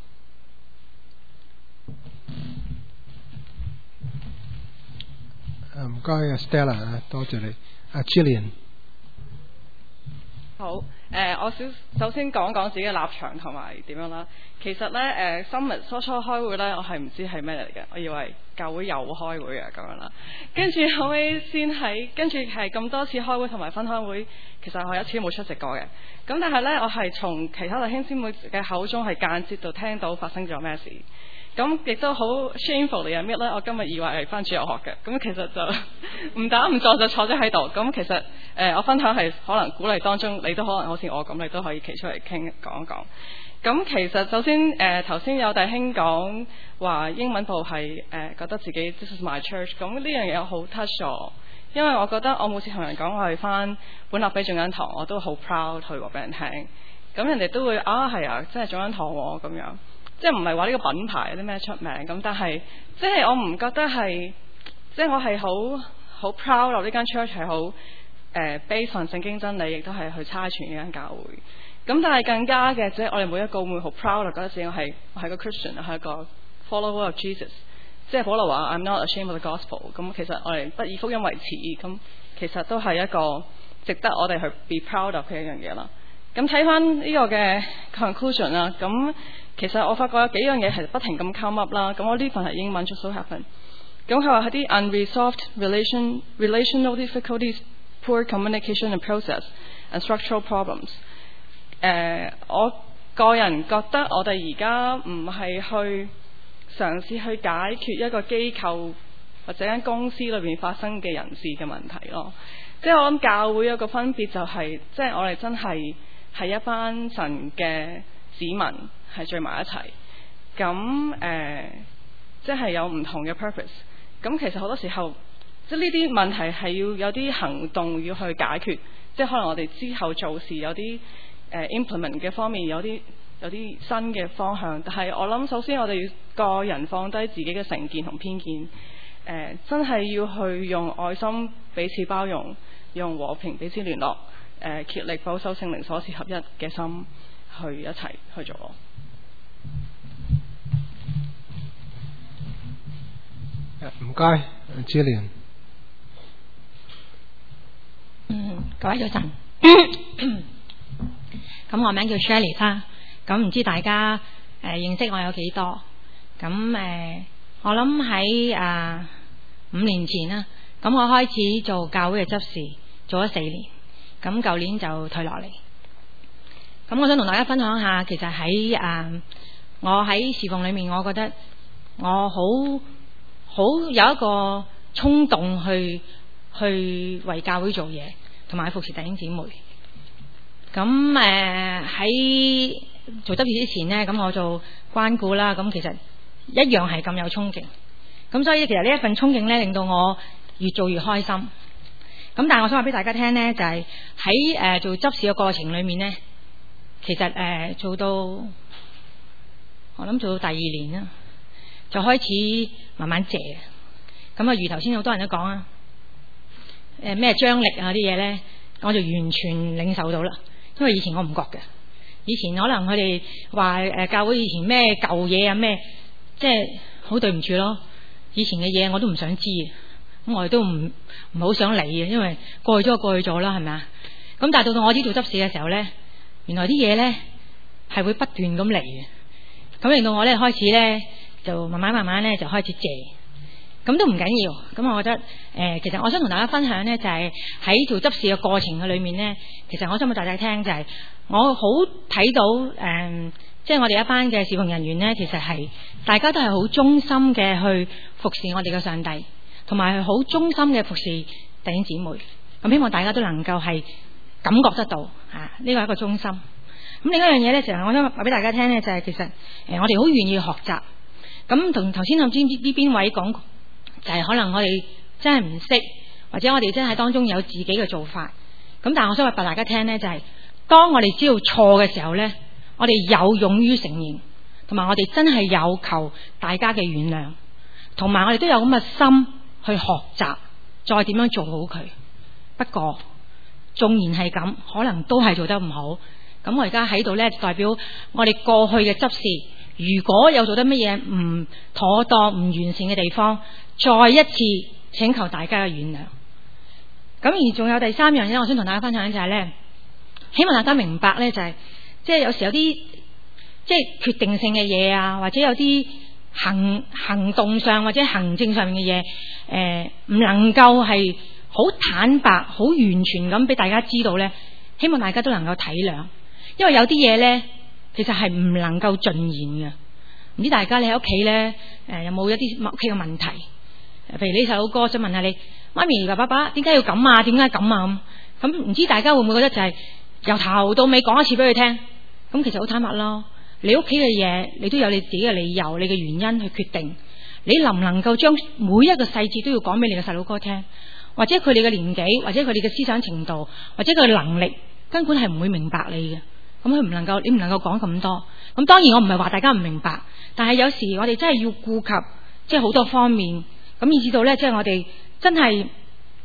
唔該啊 Stella， 多謝你。阿 Jillian。 好，誒、呃，我首首先講講自己嘅立場同埋點樣啦。其實咧，誒、呃，今日初初開會咧，我係唔知係咩嚟嘅，我以為教會有開會啊咁樣啦。跟住後尾先喺，跟住係咁多次開會同埋分享會，其實我有一次都冇出席過嘅。咁但係咧，我係從其他弟兄姊妹嘅口中係間接度聽到發生咗咩事。咁亦都好 shameful 嚟啊！咩咧？我今日以為係翻主日學嘅，咁其實就唔打唔撞就坐咗喺度。咁其實誒、呃，我分享係可能鼓勵當中，你都可能好似我咁，你都可以企出嚟傾講一講。咁其實首先誒頭先有弟兄講話英文部係誒、呃、覺得自己 This is my church， 咁呢樣嘢好 touch 我，因為我覺得我每次同人講我係翻本立比眾恩堂，我都好 proud 去話俾人聽。咁人哋都會啊係啊，真係眾恩堂喎咁樣。即係唔係話呢個品牌有啲咩出名咁，但係即係我唔覺得係，即係我係好好 proud of 呢間 church 係好誒 base on 聖經真理，亦都係去差傳呢間教會。咁但係更加嘅，即係我哋每一個會好 proud 覺得自己我係我係個 Christian， 我係一個 follower of Jesus。即係保羅話 I'm not ashamed of the gospel。咁其實我哋不以福音為恥，咁其實都係一個值得我哋去 be proud of 嘅一樣嘢啦。咁睇翻呢個嘅 conclusion 啦，咁其實我發覺有幾樣嘢係不停咁 come up 啦。咁我呢份係英文 just so happen。咁佢話係啲 unresolved relation relational difficulties, poor communication and process and structural problems。誒、呃，我個人覺得我哋而家唔係去嘗試去解決一個機構或者間公司裏面發生嘅人事嘅問題咯。即係我諗教會有個分別就係、是，即係我哋真係係一班神嘅子民係聚埋一齊。咁誒、呃，即係有唔同嘅 purpose。咁其實好多時候，即係呢啲問題係要有啲行動要去解決。即係可能我哋之後做事有啲。誒 implement 嘅方面有啲有啲新嘅方向，但係我諗首先我哋要個人放低自己嘅成見同偏見，誒、呃、真係要去用愛心彼此包容，用和平彼此聯絡，誒、呃、竭力保守聖靈所賜合一嘅心去一齊去做咯。 唔該，Jillian。 嗯，各位早晨。咁我名叫 Shirley 啦，咁唔知大家誒、呃、認識我有幾多？咁誒、呃，我諗喺啊五年前啦，咁我開始做教會嘅執事，做咗四年，咁舊年就退落嚟。咁我想同大家分享下，其實喺啊、呃、我喺侍奉裏面，我覺得我好好有一個衝動去去為教會做嘢，同埋服侍弟兄姊妹。咁誒喺做執事之前呢，咁我做關顧啦，咁其實一樣係咁有衝勁。咁所以其實呢一份衝勁呢，令到我越做越開心。咁但係我想話俾大家聽呢，就係喺誒做執事嘅過程裏面呢，其實誒、呃、做到我諗做到第二年啦，就開始慢慢謝。咁啊，如頭先好多人都講啊，誒咩張力啊啲嘢呢，我就完全領受到啦。因為以前我唔覺嘅，以前可能佢哋話誒教會以前咩舊嘢啊咩，即係好對唔住咯。以前嘅嘢我都唔想知，咁我哋都唔唔好想理嘅，因為過去咗就過去咗啦，係咪啊？咁但係到到我呢度做執事嘅時候咧，原來啲嘢咧係會不斷咁嚟嘅，咁令到我咧開始咧就慢慢慢慢咧就開始謝。咁都唔緊要，咁我覺得誒、呃，其實我想同大家分享呢，就係、是、喺做執事嘅過程嘅裏面呢，其實我想俾大家聽就係、是，我好睇到誒，即、呃、係、就是、我哋一班嘅侍奉人員呢，其實係大家都係好忠心嘅去服侍我哋嘅上帝，同埋係好忠心嘅服侍弟兄姊妹。咁希望大家都能夠係感覺得到啊，呢個係一個忠心。咁另一樣嘢呢，就係我想話俾大家聽呢，就係、是、其實誒、呃，我哋好願意學習。咁同頭先我唔知呢邊位講。就係可能我哋真係唔識，或者我哋真係當中有自己嘅做法。咁但係我想話俾大家聽呢，就係、是、當我哋知道錯嘅時候呢，我哋有勇於承認，同埋我哋真係有求大家嘅原諒，同埋我哋都有咁嘅心去學習，再點樣做好佢。不過縱然係咁，可能都係做得唔好。咁我而家喺度呢，代表我哋過去嘅執事，如果有做得乜嘢唔妥當、唔完善嘅地方，再一次請求大家嘅原諒。咁而仲有第三樣嘢，我想同大家分享就係呢：希望大家明白呢，就係即係有時有啲即係決定性嘅嘢啊，或者有啲行行動上或者行政上面嘅嘢，誒、呃、唔能夠係好坦白、好完全咁俾大家知道呢。希望大家都能夠體諒，因為有啲嘢呢，其實係唔能夠盡言嘅。唔知大家你喺屋企呢，誒、呃、有冇一啲屋企嘅問題？譬如呢首歌，想問下你媽咪同爸爸點解要咁啊？點解咁啊？咁咁唔知大家會唔會覺得就係由頭到尾講一次俾佢聽？咁其實好坦白咯，你屋企嘅嘢，你都有你自己嘅理由、你嘅原因去決定。你能唔能夠將每一個細節都要講俾你嘅細佬哥聽？或者佢哋嘅年紀，或者佢哋嘅思想程度，或者佢嘅能力，根本係唔會明白你嘅。咁佢唔能夠，你唔能夠講咁多。咁當然我唔係話大家唔明白，但係有時我哋真係要顧及即係好多方面。咁以至到咧，即係我哋真係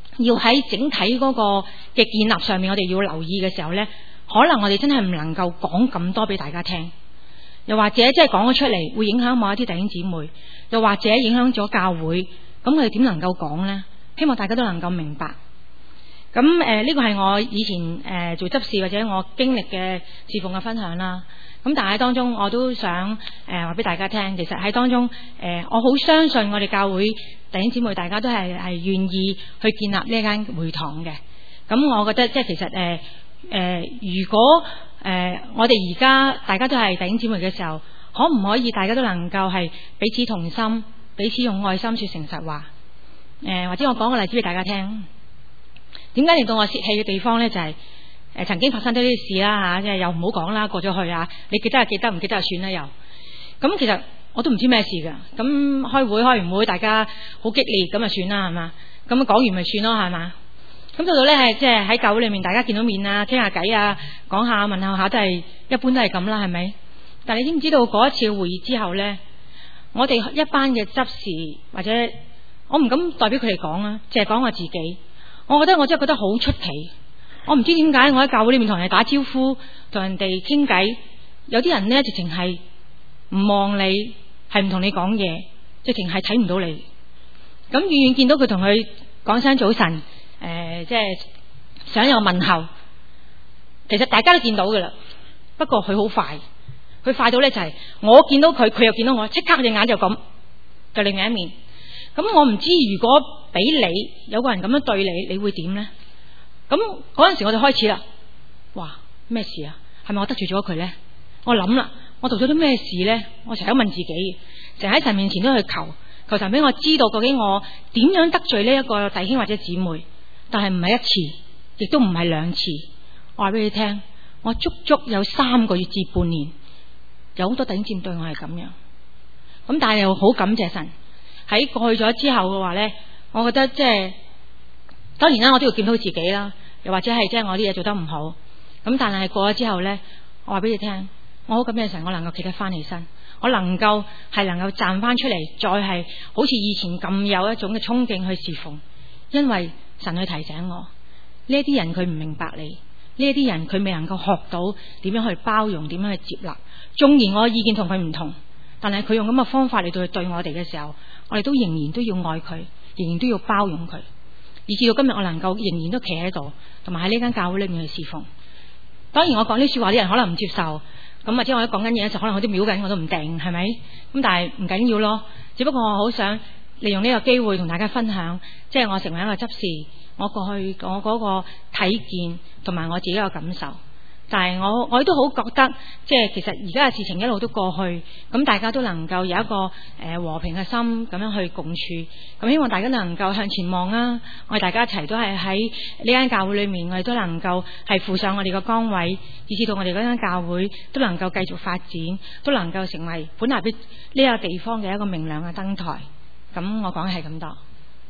要喺整體嗰個嘅建立上面，我哋要留意嘅時候呢，可能我哋真係唔能夠講咁多俾大家聽，又或者即係講咗出嚟會影響某一啲弟兄姊妹，又或者影響咗教會，咁我哋點能夠講呢？希望大家都能夠明白。咁誒呢個係我以前誒、呃、做執事或者我經歷嘅侍奉嘅分享啦。咁但係當中我都想誒話俾大家聽，其實喺當中誒、呃、我好相信我哋教會弟兄姊妹大家都係係願意去建立呢一間會堂嘅。咁我覺得即係其實誒誒、呃呃、如果誒、呃、我哋而家大家都係弟兄姊妹嘅時候，可唔可以大家都能夠係彼此同心，彼此用愛心說誠實話？誒、呃、或者我講個例子俾大家聽。點解令到我泄氣嘅地方呢？就係、是、誒、呃、曾經發生咗啲事啦吓，即、啊、係又唔好講啦，過咗去啊，你記得就記得，唔記得就算啦又。咁其實我都唔知咩事噶。咁開會開完會，大家好激烈，咁就算啦係嘛。咁講完咪算咯係嘛。咁到到呢，係即係喺教會裏面，大家見到面啊，傾下偈啊，講下問候下都係一般都係咁啦，係咪？但係你知唔知道嗰一次會議之後呢，我哋一班嘅執事或者我唔敢代表佢哋講啊，淨係講我自己。我覺得我真係覺得好出奇，我唔知點解我喺教會裏面同人哋打招呼，同人哋傾偈，有啲人呢直情係唔望你，係唔同你講嘢，直情係睇唔到你。咁遠遠見到佢同佢講聲早晨，誒、呃，即係想有問候，其實大家都見到噶啦。不過佢好快，佢快到呢就係、是、我見到佢，佢又見到我，即刻隻眼就咁，就另外一面。咁我唔知如果俾你有個人咁樣對你，你會點呢？咁嗰陣時我就開始啦，哇咩事啊？係咪我得罪咗佢呢？我諗啦，我做咗啲咩事呢？我成日都問自己，成日喺神面前都去求，求神俾我知道究竟我點樣得罪呢一個弟兄或者姊妹。但係唔係一次，亦都唔係兩次。我話俾你聽，我足足有三個月至半年，有好多弟兄姊妹對我係咁樣。咁但係又好感謝神。喺過去咗之後嘅話呢，我覺得即係當然啦，我都要檢討自己啦，又或者係即係我啲嘢做得唔好。咁但係過咗之後呢，我話俾你聽，我好感謝神，我能夠企得翻起身，我能夠係能夠站翻出嚟，再係好似以前咁有一種嘅衝勁去侍奉。因為神去提醒我，呢一啲人佢唔明白你，呢一啲人佢未能夠學到點樣去包容，點樣去接納。縱然我嘅意見同佢唔同，但係佢用咁嘅方法嚟到去對我哋嘅時候，我哋都仍然都要愛佢，仍然都要包容佢，以至到今日我能夠仍然都企喺度，同埋喺呢間教會裏面去侍奉。當然我講呢說話啲人可能唔接受，咁或者我喺講緊嘢嘅時候，可能我啲秒緊我都唔定，係咪？咁但係唔緊要咯，只不過我好想利用呢個機會同大家分享，即係我成為一個執事，我過去我嗰個體驗同埋我自己嘅感受。但係我我都好覺得，即係其實而家嘅事情一路都過去，咁大家都能夠有一個誒、呃、和平嘅心咁樣去共處。咁希望大家能夠向前望啊！我哋大家一齊都係喺呢間教會裏面，我哋都能夠係負上我哋嘅崗位，以至到我哋嗰間教會都能夠繼續發展，都能夠成為本來俾呢個地方嘅一個明亮嘅燈台。咁我講嘅係咁多。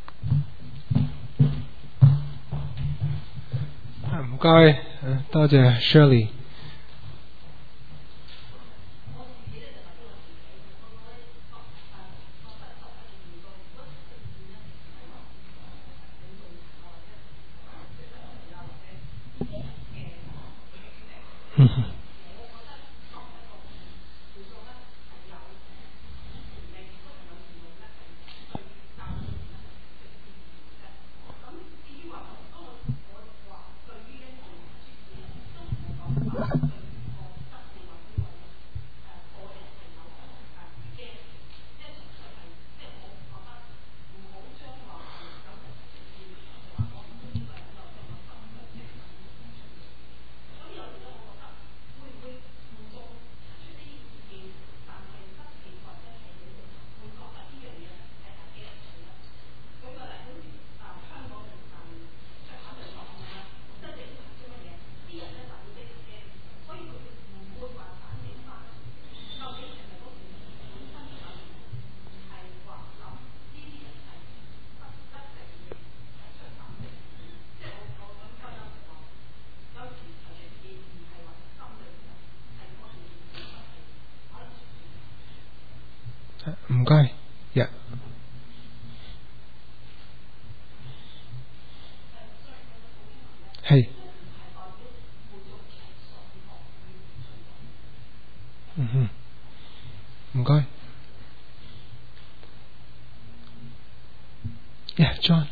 唔該，多謝 Shirley。唔該，yeah. Yeah, John。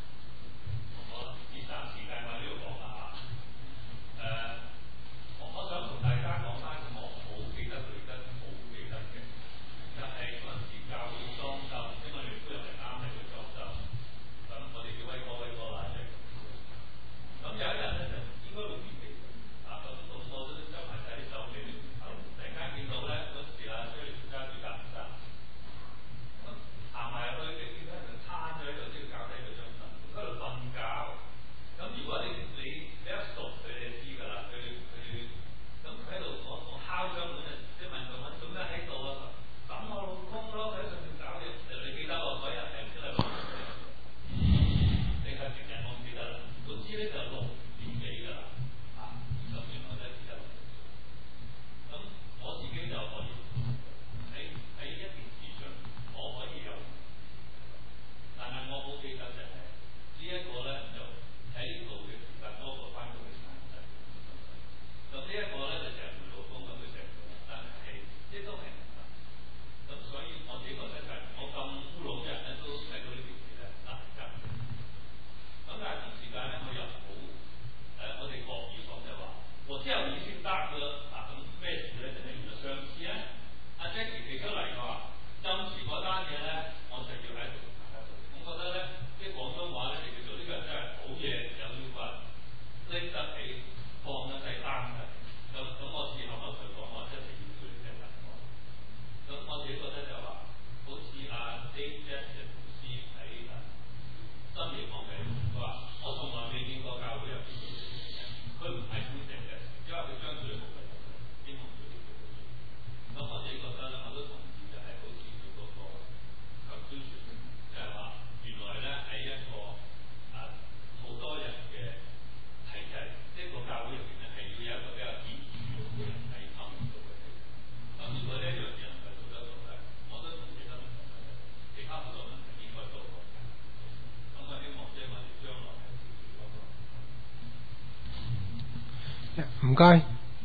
唔該。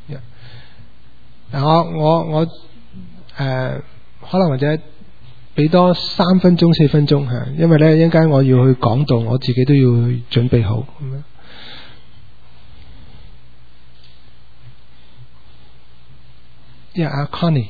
嗱，我我我誒、呃，可能或者俾多三分鐘四分鐘嚇，因為咧一陣間我要去講道，我自己都要準備好咁樣。Yeah, 阿 Connie。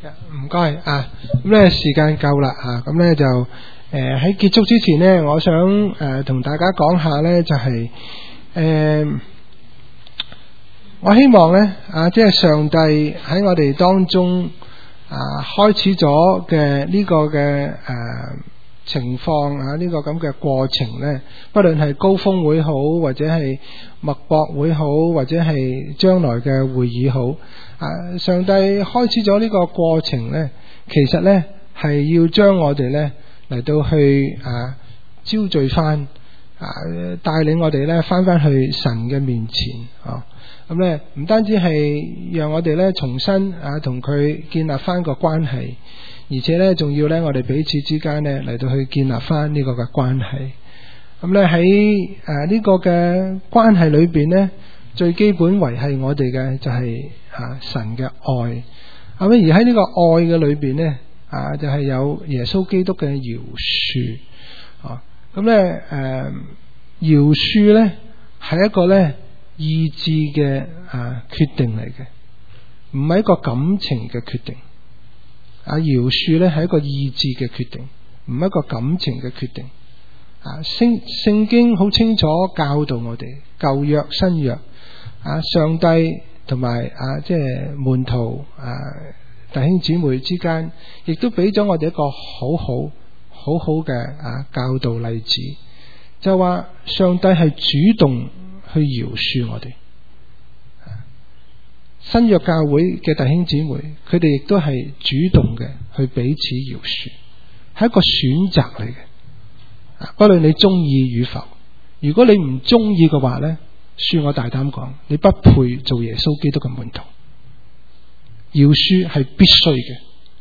唔該啊，咁咧時間夠啦啊，咁咧就誒喺結束之前呢，我想誒同大家講下咧，就係誒我希望咧啊，即係上帝喺我哋當中啊開始咗嘅呢個嘅誒情況啊，呢個咁嘅過程咧，不論係高峰會好，或者係脈搏會好，或者係將來嘅會議好。啊！上帝開始咗呢個過程呢，其實呢係要將我哋呢嚟到去啊招聚翻啊，帶領我哋呢翻翻去神嘅面前啊。咁呢唔單止係讓我哋呢重新啊同佢建立翻個關係，而且呢仲要呢我哋彼此之間呢嚟到去建立翻呢個嘅關係。咁呢喺誒呢個嘅關係裏邊呢，最基本維繫我哋嘅就係啊神嘅愛，咁而喺呢個愛嘅裏邊呢，啊就係、是、有耶穌基督嘅饒恕，啊咁咧誒饒恕咧係一個咧意志嘅啊決定嚟嘅，唔係一個感情嘅決定。啊饒恕咧係一個意志嘅決定，唔係一個感情嘅決定。啊聖聖經好清楚教導我哋，舊約新約啊上帝同埋啊，即係門徒啊，弟兄姊妹之間，亦都俾咗我哋一個好好好好嘅啊教導例子，就話上帝係主動去饒恕我哋。新約教會嘅弟兄姊妹，佢哋亦都係主動嘅去彼此饒恕，係一個選擇嚟嘅。不論你中意與否，如果你唔中意嘅話呢，恕我大膽講，你不配做耶穌基督嘅門徒。饒恕係必須嘅，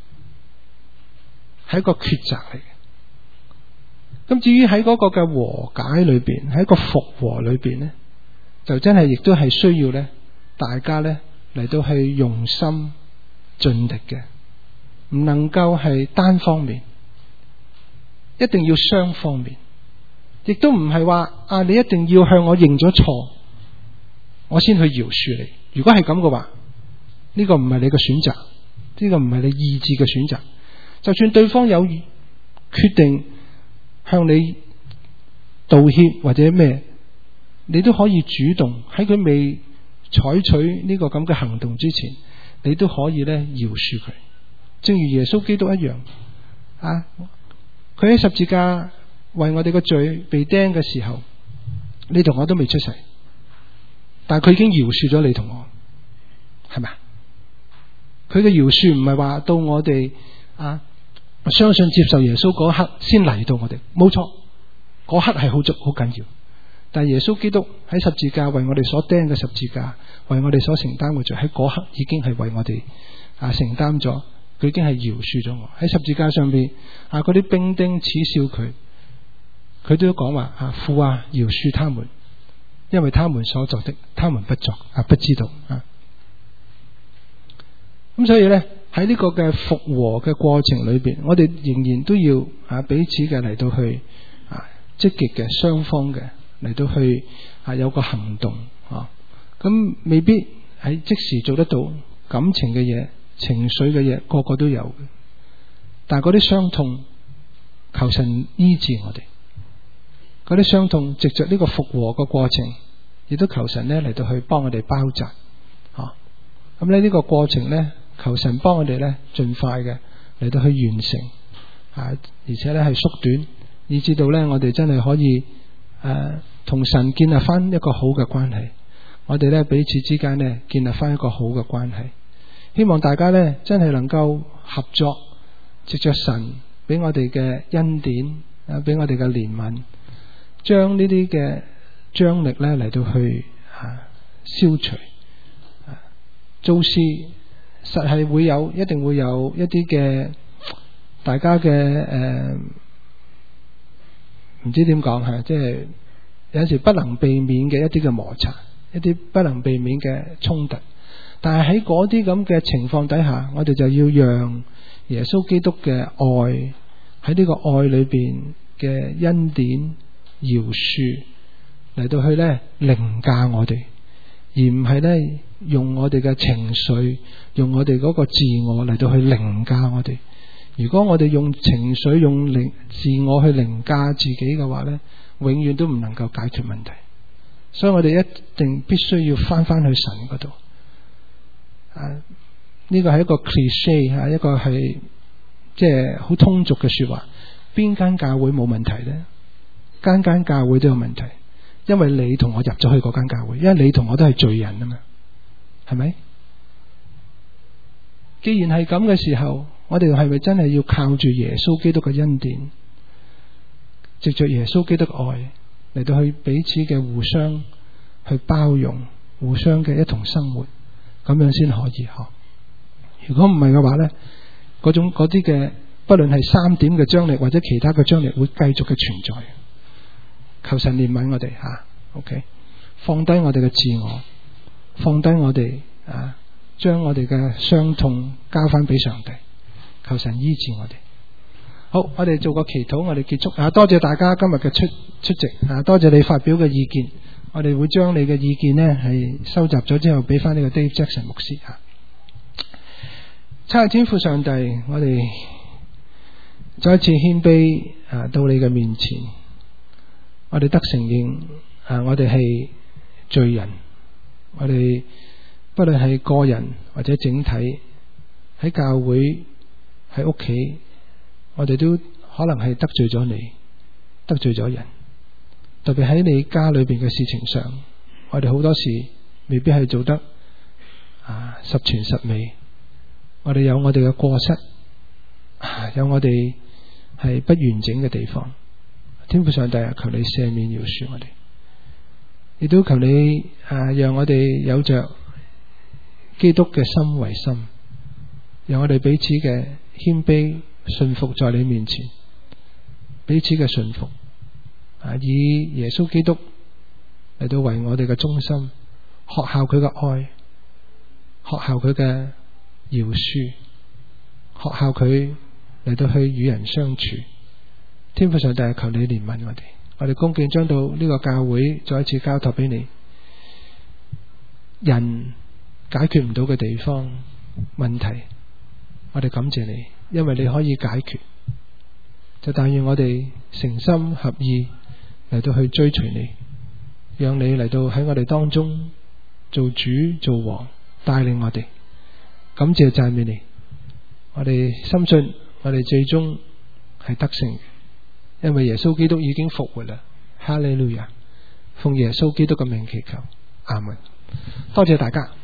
係一個抉擇嚟嘅。咁至於喺嗰個嘅和解裏邊，喺一個復和裏邊呢，就真係亦都係需要呢，大家呢嚟到去用心盡力嘅，唔能夠係單方面，一定要雙方面，亦都唔係話啊你一定要向我認咗錯，我先去饒恕你。如果係咁嘅話，呢個唔係你嘅選擇，呢個唔係你意志嘅選擇。就算對方有決定向你道歉或者咩，你都可以主動喺佢未採取呢個咁嘅行動之前，你都可以咧饒恕佢。正如耶穌基督一樣啊，佢喺十字架為我哋個罪被釘嘅時候，你同我都未出世，但係佢已經饒恕咗你同我，係咪？佢嘅饒恕唔係話到我哋啊相信接受耶穌嗰刻先嚟到我哋，冇錯，嗰刻係好足好緊要。但係耶穌基督喺十字架為我哋所釘嘅十字架，為我哋所承擔嘅罪，喺嗰刻已經係為我哋啊承擔咗，佢已經係饒恕咗我。喺十字架上邊啊，嗰啲兵丁恥笑佢，佢都講話啊父啊饒恕他們，因為他們所作的，他們不作啊不知道啊。咁所以呢，喺呢個嘅復和嘅過程裏邊，我哋仍然都要啊彼此嘅嚟到去啊積極嘅雙方嘅嚟到去啊有個行動啊。咁未必喺即時做得到，感情嘅嘢、情緒嘅嘢，個個都有嘅。但係嗰啲傷痛，求神醫治我哋。嗰啲傷痛，藉着呢個復和嘅過程，亦都求神呢嚟到去幫我哋包紮。啊，咁咧呢個過程呢，求神幫我哋呢盡快嘅嚟到去完成，啊，而且呢係縮短，以至到呢我哋真係可以誒同、呃、神建立翻一個好嘅關係。我哋呢彼此之間呢建立翻一個好嘅關係。希望大家呢真係能夠合作，藉着神俾我哋嘅恩典，啊，俾我哋嘅憐憫，將呢啲嘅張力呢嚟到去啊消除。啊，做事實係會有，一定會有一啲嘅大家嘅誒，唔知點講吓，即係有時不能避免嘅一啲嘅摩擦，一啲不能避免嘅衝突。但係喺嗰啲咁嘅情況底下，我哋就要讓耶穌基督嘅愛喺呢個愛裏邊嘅恩典饒恕嚟到去呢凌駕我哋， 而唔係呢用我哋嘅情緒，用我哋嗰個自我嚟到去凌駕我哋。如果我哋用情緒、用凌自我去凌駕自己嘅話呢，永遠都唔能夠解決問題。所以我哋一定必須要翻翻去神嗰度。啊，呢個係一個 cliché 吓，一個係即係好通俗嘅說話。邊間教會冇問題呢？間間教會都有問題，因為你同我入咗去嗰間教會，因為你同我都係罪人啊嘛，係咪？既然係咁嘅時候，我哋係咪真係要靠住耶穌基督嘅恩典，藉着耶穌基督嘅愛嚟到去彼此嘅互相去包容，互相嘅一同生活，咁樣先可以嗬？如果唔係嘅話呢，嗰種嗰啲嘅，不論係三點嘅張力或者其他嘅張力，會繼續嘅存在。求神憐憫我哋吓、啊、，OK， 放低我哋嘅自我，放低我哋啊，將我哋嘅傷痛交翻俾上帝，求神醫治我哋。好，我哋做個祈禱，我哋結束啊！多謝大家今日嘅出出席啊！多謝你發表嘅意見，我哋會將你嘅意見呢係收集咗之後，俾翻呢個 Dave Jackson 牧師吓。親愛天父上帝，我哋再一次謙卑啊到你嘅面前。我哋得承認啊，我哋係罪人，我哋不論係個人或者整體，喺教會喺屋企，我哋都可能係得罪咗你，得罪咗人。特別喺你家裏邊嘅事情上，我哋好多時未必係做得啊十全十美。我哋有我哋嘅過失，啊、有我哋係不完整嘅地方。天父上帝啊，求你赦免饒恕我哋，亦都求你啊，讓我哋有着基督嘅心為心，讓我哋彼此嘅謙卑順服在你面前，彼此嘅順服啊，以耶穌基督嚟到為我哋嘅中心，學效佢嘅愛，學效佢嘅饒恕，學效佢嚟到去與人相處。天父上帝，求你憐憫我哋，我哋恭敬將到呢個教會再一次交託俾你。人解決唔到嘅地方問題，我哋感謝你，因為你可以解決。就但願我哋誠心合意嚟到去追隨你，讓你嚟到喺我哋當中做主做王，帶領我哋。感謝讚美你，我哋深信我哋最終係得勝，因為耶穌基督已經復活啦。哈利路亞，奉耶穌基督嘅名祈求，阿門。多謝大家。